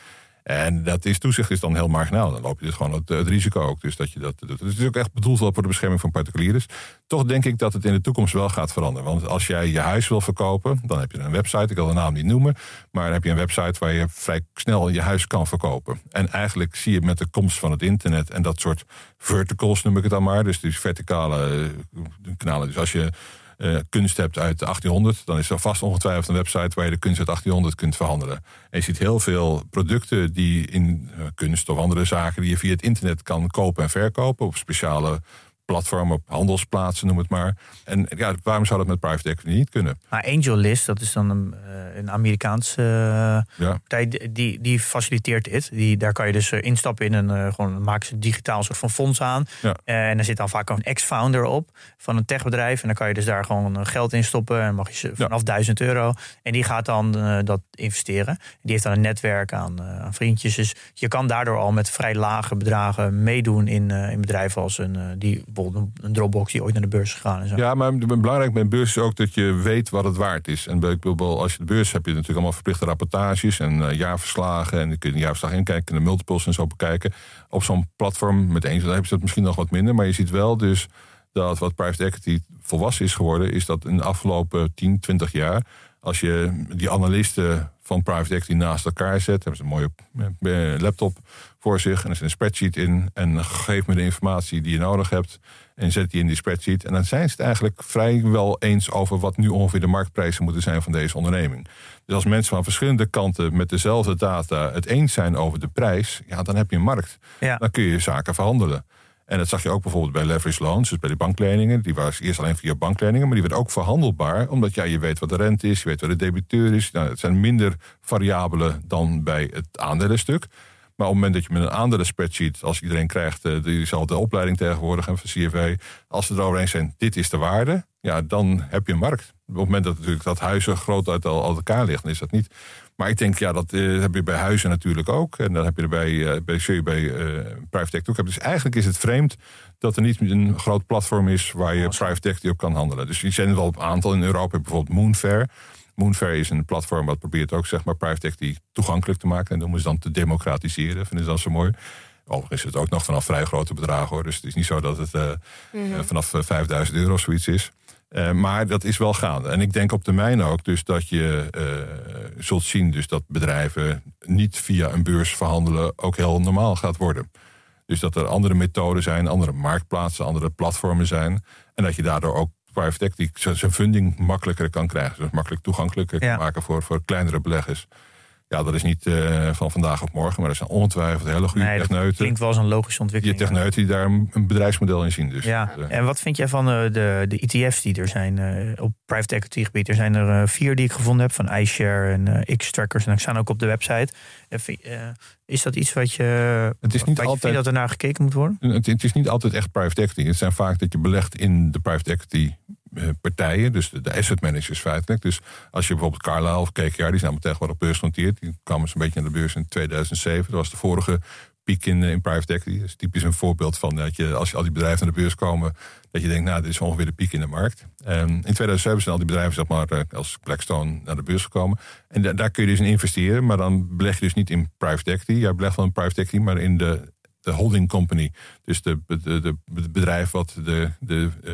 En dat is, toezicht is dan heel marginaal. Dan loop je dus gewoon het, het risico ook. Dus dat je dat doet. Dus het is ook echt bedoeld wel voor de bescherming van particulieren. Toch denk ik dat het in de toekomst wel gaat veranderen. Want als jij je huis wil verkopen, dan heb je een website. Ik wil de naam niet noemen. Maar dan heb je een website waar je vrij snel je huis kan verkopen. En eigenlijk zie je met de komst van het internet en dat soort verticals noem ik het dan maar. Dus die verticale uh, kanalen. Dus als je Uh, kunst hebt uit achttienhonderd, dan is er vast ongetwijfeld een website waar je de kunst uit achttienhonderd kunt verhandelen. En je ziet heel veel producten die in uh, kunst of andere zaken die je via het internet kan kopen en verkopen op speciale platformen, op handelsplaatsen, noem het maar. En ja, waarom zou dat met private equity niet kunnen? Maar AngelList, dat is dan een, een Amerikaanse uh, ja. partij, die, die faciliteert dit. Die, daar kan je dus instappen in en uh, gewoon maken ze digitaal een soort van fonds aan. Ja. Uh, en er zit dan vaak een ex-founder op van een techbedrijf. En dan kan je dus daar gewoon geld in stoppen. En mag je vanaf ja. duizend euro. En die gaat dan uh, dat investeren. Die heeft dan een netwerk aan, uh, aan vriendjes. Dus je kan daardoor al met vrij lage bedragen meedoen in, uh, in bedrijven als een uh, die bijvoorbeeld een Dropbox die ooit naar de beurs is gegaan. En zo. Ja, maar belangrijk bij een beurs is ook dat je weet wat het waard is. En als je de beurs hebt, heb je natuurlijk allemaal verplichte rapportages en uh, jaarverslagen. En dan kun je een jaarverslag inkijken en de multiples en zo bekijken. Op zo'n platform met Angel heb je dat misschien nog wat minder. Maar je ziet wel dus dat wat private equity volwassen is geworden, is dat in de afgelopen tien, twintig jaar, als je die analisten van private equity naast elkaar zet, hebben ze een mooie laptop voor zich en er zit een spreadsheet in en geef me de informatie die je nodig hebt en zet die in die spreadsheet. En dan zijn ze het eigenlijk vrijwel eens over wat nu ongeveer de marktprijzen moeten zijn van deze onderneming. Dus als mensen van verschillende kanten met dezelfde data het eens zijn over de prijs, ja, dan heb je een markt. Ja. Dan kun je zaken verhandelen. En dat zag je ook bijvoorbeeld bij leverage loans, dus bij die bankleningen. Die was eerst alleen via bankleningen, maar die werd ook verhandelbaar. Omdat ja, je weet wat de rente is, je weet wat de debiteur is. Nou, het zijn minder variabelen dan bij het aandelenstuk. Maar op het moment dat je met een aandelen spreadsheet, als iedereen krijgt uh, diezelfde opleiding tegenwoordig en van C F A, als ze erover eens zijn, dit is de waarde, ja, dan heb je een markt. Op het moment dat natuurlijk dat huizen groot uit al, uit elkaar liggen, is dat niet. Maar ik denk, ja, dat uh, heb je bij huizen natuurlijk ook. En dan heb je er bij, uh, bij, zul je bij uh, private equity ook. Dus eigenlijk is het vreemd dat er niet een groot platform is waar je private equity op kan handelen. Dus die zijn er wel een aantal. In Europa bijvoorbeeld Moonfair. Moonfair is een platform wat probeert ook zeg maar private equity toegankelijk te maken. En dat noemen ze dan te democratiseren. Vinden ze dan zo mooi. Overigens is het ook nog vanaf vrij grote bedragen hoor. Dus het is niet zo dat het uh, mm-hmm. uh, vanaf uh, vijfduizend euro zoiets is. Uh, maar dat is wel gaande. En ik denk op termijn ook dus dat je uh, zult zien dus dat bedrijven niet via een beurs verhandelen ook heel normaal gaat worden. Dus dat er andere methoden zijn, andere marktplaatsen, andere platformen zijn. En dat je daardoor ook private equity zijn funding makkelijker kan krijgen. Dus makkelijk toegankelijker ja. kan maken voor, voor kleinere beleggers. Ja, dat is niet uh, van vandaag op morgen, maar er zijn ongetwijfeld hele goede nee, techneuten. Dat klinkt wel als een logische ontwikkeling. Die techneuten die daar een bedrijfsmodel in zien. Dus. Ja. En wat vind jij van uh, de, de E T F's die er zijn uh, op private equity gebied? Er zijn er uh, vier die ik gevonden heb, van iShare en uh, X-Trackers. En die staan ook op de website. Uh, is dat iets wat je, het is niet wat altijd, je vindt dat er naar gekeken moet worden? Het, het is niet altijd echt private equity. Het zijn vaak dat je belegt in de private equity partijen, dus de, de asset managers feitelijk. Dus als je bijvoorbeeld Carlyle of K K R, die zijn allemaal tegenwoordig op beurs genoteerd. Die kwamen een beetje naar de beurs in tweeduizend zeven. Dat was de vorige piek in, in private equity. Dat is typisch een voorbeeld van dat je, als je al die bedrijven naar de beurs komen, dat je denkt, nou, dit is ongeveer de piek in de markt. Um, in tweeduizend zeven zijn al die bedrijven, zeg maar, als Blackstone naar de beurs gekomen. En da- daar kun je dus in investeren, maar dan beleg je dus niet in private equity. Jij belegt wel in private equity, maar in de, de holding company. Dus de, de, de, de bedrijf wat de, de uh,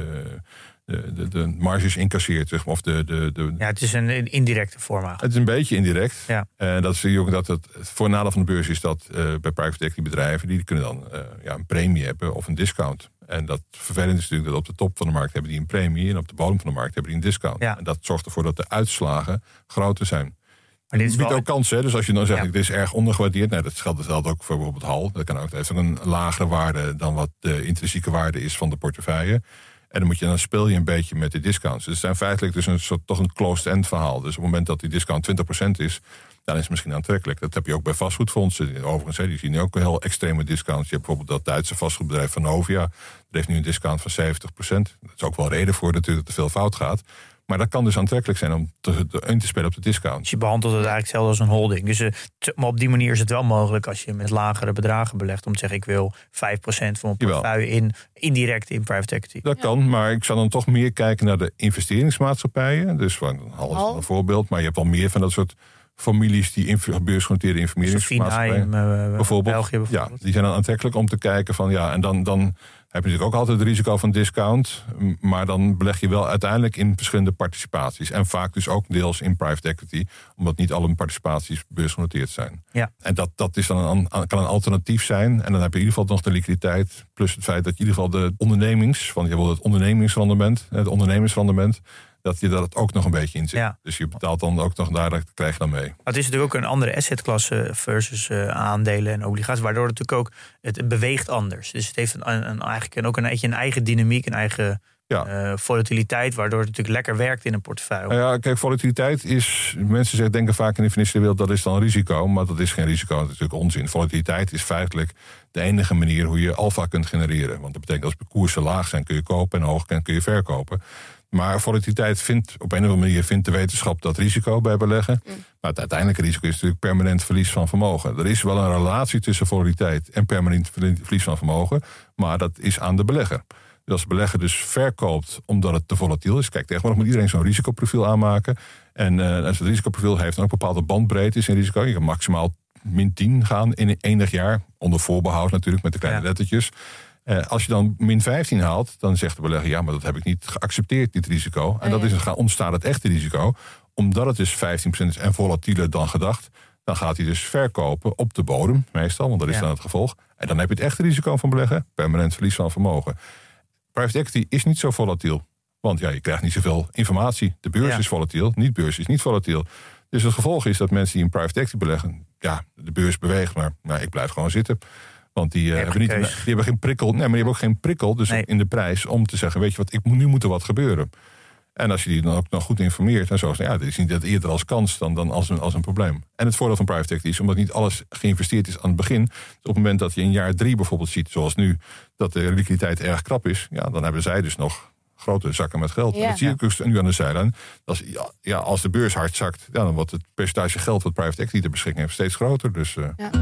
De, de, de marges incasseert, zeg maar. Of de, de, de... Ja, het is een indirecte vorm. Het is een beetje indirect. Ja. En dat zie je ook dat het, het voordeel van de beurs is dat uh, bij private equity bedrijven, die kunnen dan uh, ja, een premie hebben of een discount. En dat vervelend is natuurlijk dat op de top van de markt hebben die een premie en op de bodem van de markt hebben die een discount. Ja. En dat zorgt ervoor dat de uitslagen groter zijn. Maar dit is biedt wel ook kansen, hè? Dus als je dan zegt, ja. dit is erg ondergewaardeerd. Nou, dat geldt, dat geldt ook voor bijvoorbeeld Hal. Dat kan ook, dat heeft ook een lagere waarde dan wat de intrinsieke waarde is van de portefeuille. En dan, moet je, dan speel je een beetje met de discounts. Dus het zijn feitelijk dus een soort, toch een closed-end verhaal. Dus op het moment dat die discount twintig procent is, dan is het misschien aantrekkelijk. Dat heb je ook bij vastgoedfondsen. Overigens, hè, die zien ook heel extreme discounts. Je hebt bijvoorbeeld dat Duitse vastgoedbedrijf Vonovia. Dat heeft nu een discount van zeventig procent. Dat is ook wel reden voor natuurlijk dat er veel fout gaat. Maar dat kan dus aantrekkelijk zijn om te, te, in te spelen op de discount. Dus je behandelt het eigenlijk hetzelfde als een holding. Dus uh, t- maar op die manier is het wel mogelijk als je met lagere bedragen belegt om te zeggen, ik wil vijf procent van mijn portefeuille in, indirect in private equity. Dat ja. kan, maar ik zou dan toch meer kijken naar de investeringsmaatschappijen. Dus van Hal is een voorbeeld, maar je hebt wel meer van dat soort families die inf- beursgenoteerde informeringsmaatschappijen uh, bijvoorbeeld, België bijvoorbeeld. Ja, die zijn dan aantrekkelijk om te kijken van ja, en dan, dan heb je natuurlijk ook altijd het risico van discount, maar dan beleg je wel uiteindelijk in verschillende participaties en vaak dus ook deels in private equity, omdat niet alle participaties beursgenoteerd zijn. Ja. En dat, dat is dan een, kan een alternatief zijn en dan heb je in ieder geval nog de liquiditeit plus het feit dat je in ieder geval de ondernemings, van je wil het ondernemingsrendement, het ondernemersrendement, dat je dat ook nog een beetje in zit. Ja. Dus je betaalt dan ook nog daar, dat krijg je dan mee. Het is natuurlijk ook een andere assetklasse versus uh, aandelen en obligaties, waardoor het natuurlijk ook, het, het beweegt anders. Dus het heeft een, een, eigenlijk een, ook een, een eigen dynamiek, een eigen ja. uh, volatiliteit, waardoor het natuurlijk lekker werkt in een portefeuille. Ja, kijk, volatiliteit is, mensen zeggen, denken vaak in de financiële wereld dat is dan risico, maar dat is geen risico, dat is natuurlijk onzin. Volatiliteit is feitelijk de enige manier hoe je alfa kunt genereren. Want dat betekent als de koersen laag zijn kun je kopen en hoog zijn kun je verkopen. Maar volatiliteit vindt op een of andere manier vindt de wetenschap dat risico bij beleggen. Mm. Maar het uiteindelijke risico is natuurlijk permanent verlies van vermogen. Er is wel een relatie tussen volatiliteit en permanent verlies van vermogen. Maar dat is aan de belegger. Dus als de belegger dus verkoopt omdat het te volatiel is. Kijk, tegenwoordig moet iedereen zo'n risicoprofiel aanmaken. En uh, als het risicoprofiel heeft dan ook bepaalde bandbreedte is in risico. Je kan maximaal min tien gaan in enig jaar. Onder voorbehoud natuurlijk met de kleine ja. lettertjes. Uh, als je dan min vijftien haalt, dan zegt de belegger, ja, maar dat heb ik niet geaccepteerd, dit risico. En dat is, dan ontstaat het echte risico. Omdat het dus vijftien procent is en volatieler dan gedacht, dan gaat hij dus verkopen op de bodem, meestal, want dat is ja. dan het gevolg. En dan heb je het echte risico van beleggen, permanent verlies van vermogen. Private equity is niet zo volatiel, want ja, je krijgt niet zoveel informatie. De beurs ja. is volatiel, niet beurs is niet volatiel. Dus het gevolg is dat mensen die in private equity beleggen, ja, de beurs beweegt, maar nou, ik blijf gewoon zitten. Want die, uh, hebben niet, die hebben geen prikkel. Nee, maar die hebben ook geen prikkel dus nee. in de prijs om te zeggen, weet je wat, ik moet, nu moet er wat gebeuren. En als je die dan ook nog goed informeert en zo, ja, dit is niet dat eerder als kans dan, dan als, een, als een probleem. En het voordeel van private equity is, omdat niet alles geïnvesteerd is aan het begin. Dus op het moment dat je in jaar drie bijvoorbeeld ziet, zoals nu, dat de liquiditeit erg krap is, ja, dan hebben zij dus nog grote zakken met geld. Ja. En dat zie je ook nu aan de zijlijn. Als, ja, ja, als de beurs hard zakt, ja, dan wordt het percentage geld wat private equity ter beschikking heeft steeds groter. Dus, uh, ja.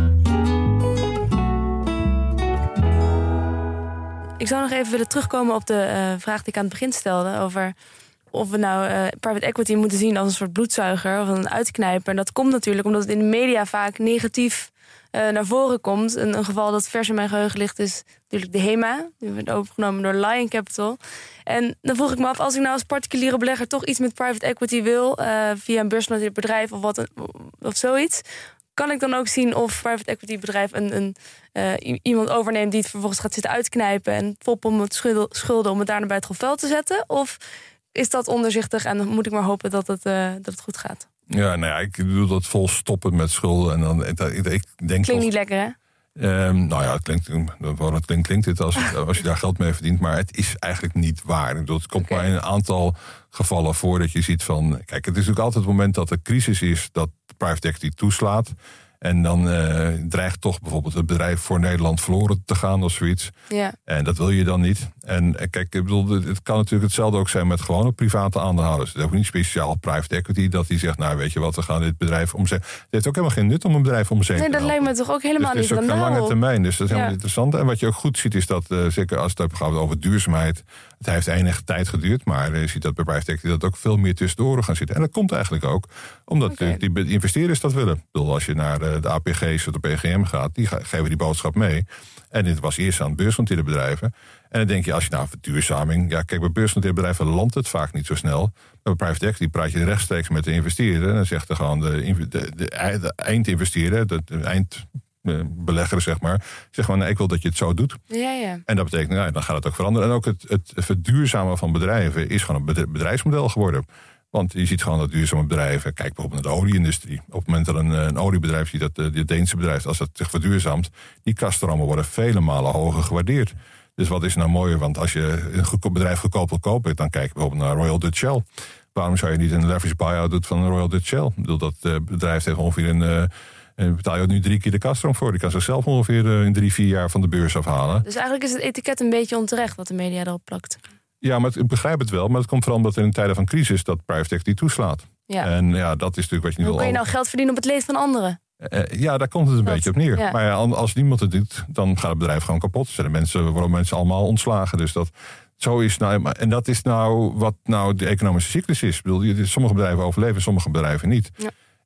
Ik zou nog even willen terugkomen op de uh, vraag die ik aan het begin stelde over of we nou uh, private equity moeten zien als een soort bloedzuiger of een uitknijper. En dat komt natuurlijk omdat het in de media vaak negatief uh, naar voren komt. Een, een geval dat vers in mijn geheugen ligt is natuurlijk de HEMA. Die werd overgenomen door Lion Capital. En dan vroeg ik me af, als ik nou als particuliere belegger toch iets met private equity wil, uh, via een beursgenoteerd bedrijf of, wat, of zoiets, kan ik dan ook zien of private equity bedrijf een, een, uh, iemand overneemt die het vervolgens gaat zitten uitknijpen en foppen om het schulden om het daarna bij het grof vuil te zetten? Of is dat onderzichtig en dan moet ik maar hopen dat het, uh, dat het goed gaat? Ja, nou ja, ik bedoel dat vol stoppen met schulden. En dan, ik, ik denk klinkt als, niet lekker, hè? Um, nou ja, het klinkt, het klinkt, klinkt dit als, als je daar geld mee verdient. Maar het is eigenlijk niet waar. Ik bedoel, het komt okay. maar in een aantal gevallen voor dat je ziet van, kijk, het is natuurlijk altijd het moment dat er crisis is, dat private equity toeslaat. En dan uh, dreigt toch bijvoorbeeld het bedrijf voor Nederland verloren te gaan of zoiets. Ja. En dat wil je dan niet. En kijk, ik bedoel, het kan natuurlijk hetzelfde ook zijn met gewone private aandeelhouders. Het is ook niet speciaal private equity dat die zegt, nou weet je wat, we gaan dit bedrijf omzetten. Het heeft ook helemaal geen nut om een bedrijf omzetten. Nee, dat lijkt me toch ook helemaal dus niet. Het is ook een lange termijn, dus dat is helemaal ja. interessant. En wat je ook goed ziet is dat, uh, zeker als het gaat over duurzaamheid, het heeft enige tijd geduurd, maar je ziet dat bij private equity dat ook veel meer tussendoor gaan zitten. En dat komt eigenlijk ook omdat okay. die, die investeerders dat willen. Ik bedoel, als je naar de, de A P G's of de P G M gaat, die geven die boodschap mee. En dit was eerst aan beursgenoteerde bedrijven. En dan denk je, als je nou verduurzaming, ja, kijk, bij beursgenoteerde bedrijven landt het vaak niet zo snel. Maar bij private equity praat je rechtstreeks met de investeerder. En dan zegt er gewoon de, de, de, de eindinvesteerder, de, de eindbelegger, zeg maar, zeg gewoon, nee, ik wil dat je het zo doet. Ja, ja. En dat betekent, nou, dan gaat het ook veranderen. En ook het, het verduurzamen van bedrijven is gewoon een bedrijfsmodel geworden. Want je ziet gewoon dat duurzame bedrijven, kijk bijvoorbeeld naar de olieindustrie. Op het moment dat een, een oliebedrijf ziet, dat de Deense bedrijf, als dat zich verduurzaamt, die kaststromen worden vele malen hoger gewaardeerd. Dus wat is nou mooier? Want als je een bedrijf goedkoop wil kopen, dan kijk je bijvoorbeeld naar Royal Dutch Shell. Waarom zou je niet een leverage buyout doen van Royal Dutch Shell? Ik bedoel, dat uh, bedrijf heeft ongeveer een, uh, betaal je nu drie keer de kaststroom voor. Die kan zichzelf ongeveer uh, in drie, vier jaar van de beurs afhalen. Dus eigenlijk is het etiket een beetje onterecht wat de media erop plakt. Ja, maar ik begrijp het wel. Maar het komt vooral omdat er in tijden van crisis dat private equity toeslaat. Ja. En ja, dat is natuurlijk wat je niet wil. Hoe kun je nou geld verdienen op het leed van anderen? Uh, ja, daar komt het een dat, beetje op neer. Ja. Maar ja, als niemand het doet, dan gaat het bedrijf gewoon kapot. Zijn mensen, worden mensen allemaal ontslagen. Dus dat, zo is nou, en dat is nou wat nou de economische cyclus is. Ik bedoel, sommige bedrijven overleven, sommige bedrijven niet. Ja.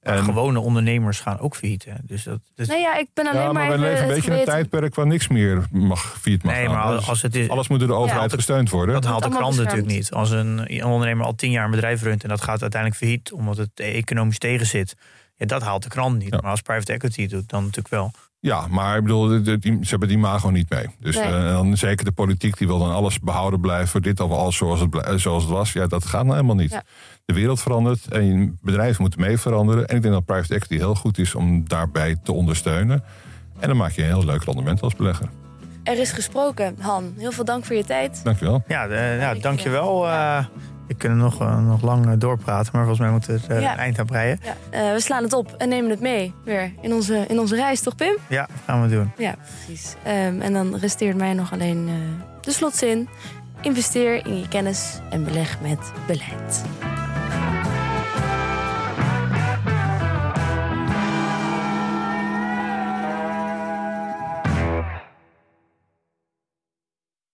En gewone ondernemers gaan ook failliet. Hè? Dus dat, dat... Nee, ja, ik ben alleen ja, maar, maar we leven een beetje in een tijdperk waar niks meer mag failliet mag nee, gaan. maar als het is, alles moet door de overheid ja, gesteund worden. Dat haalt de krant natuurlijk niet. Als een, een ondernemer al tien jaar een bedrijf runt en dat gaat uiteindelijk failliet omdat het economisch tegen zit. Ja, dat haalt de krant niet. Ja. Maar als private equity doet, dan natuurlijk wel. Ja, maar ik bedoel, de, de, die, ze hebben die imago niet mee. Dus nee. uh, dan zeker de politiek die wil dan alles behouden blijven voor dit of alles zoals het, zoals het was. Ja, dat gaat nou helemaal niet. Ja. De wereld verandert en bedrijven moeten mee veranderen. En ik denk dat private equity heel goed is om daarbij te ondersteunen. En dan maak je een heel leuk rendement als belegger. Er is gesproken, Han. Heel veel dank voor je tijd. Dankjewel. Ja, de, ja dankjewel. Uh, we kunnen nog, uh, nog lang uh, doorpraten, maar volgens mij moeten we het uh, ja. eind aan breien. Ja. Uh, we slaan het op en nemen het mee weer in onze, in onze reis, toch Pim? Ja, gaan we doen. Ja, precies. Um, en dan resteert mij nog alleen uh, de slotzin. Investeer in je kennis en beleg met beleid.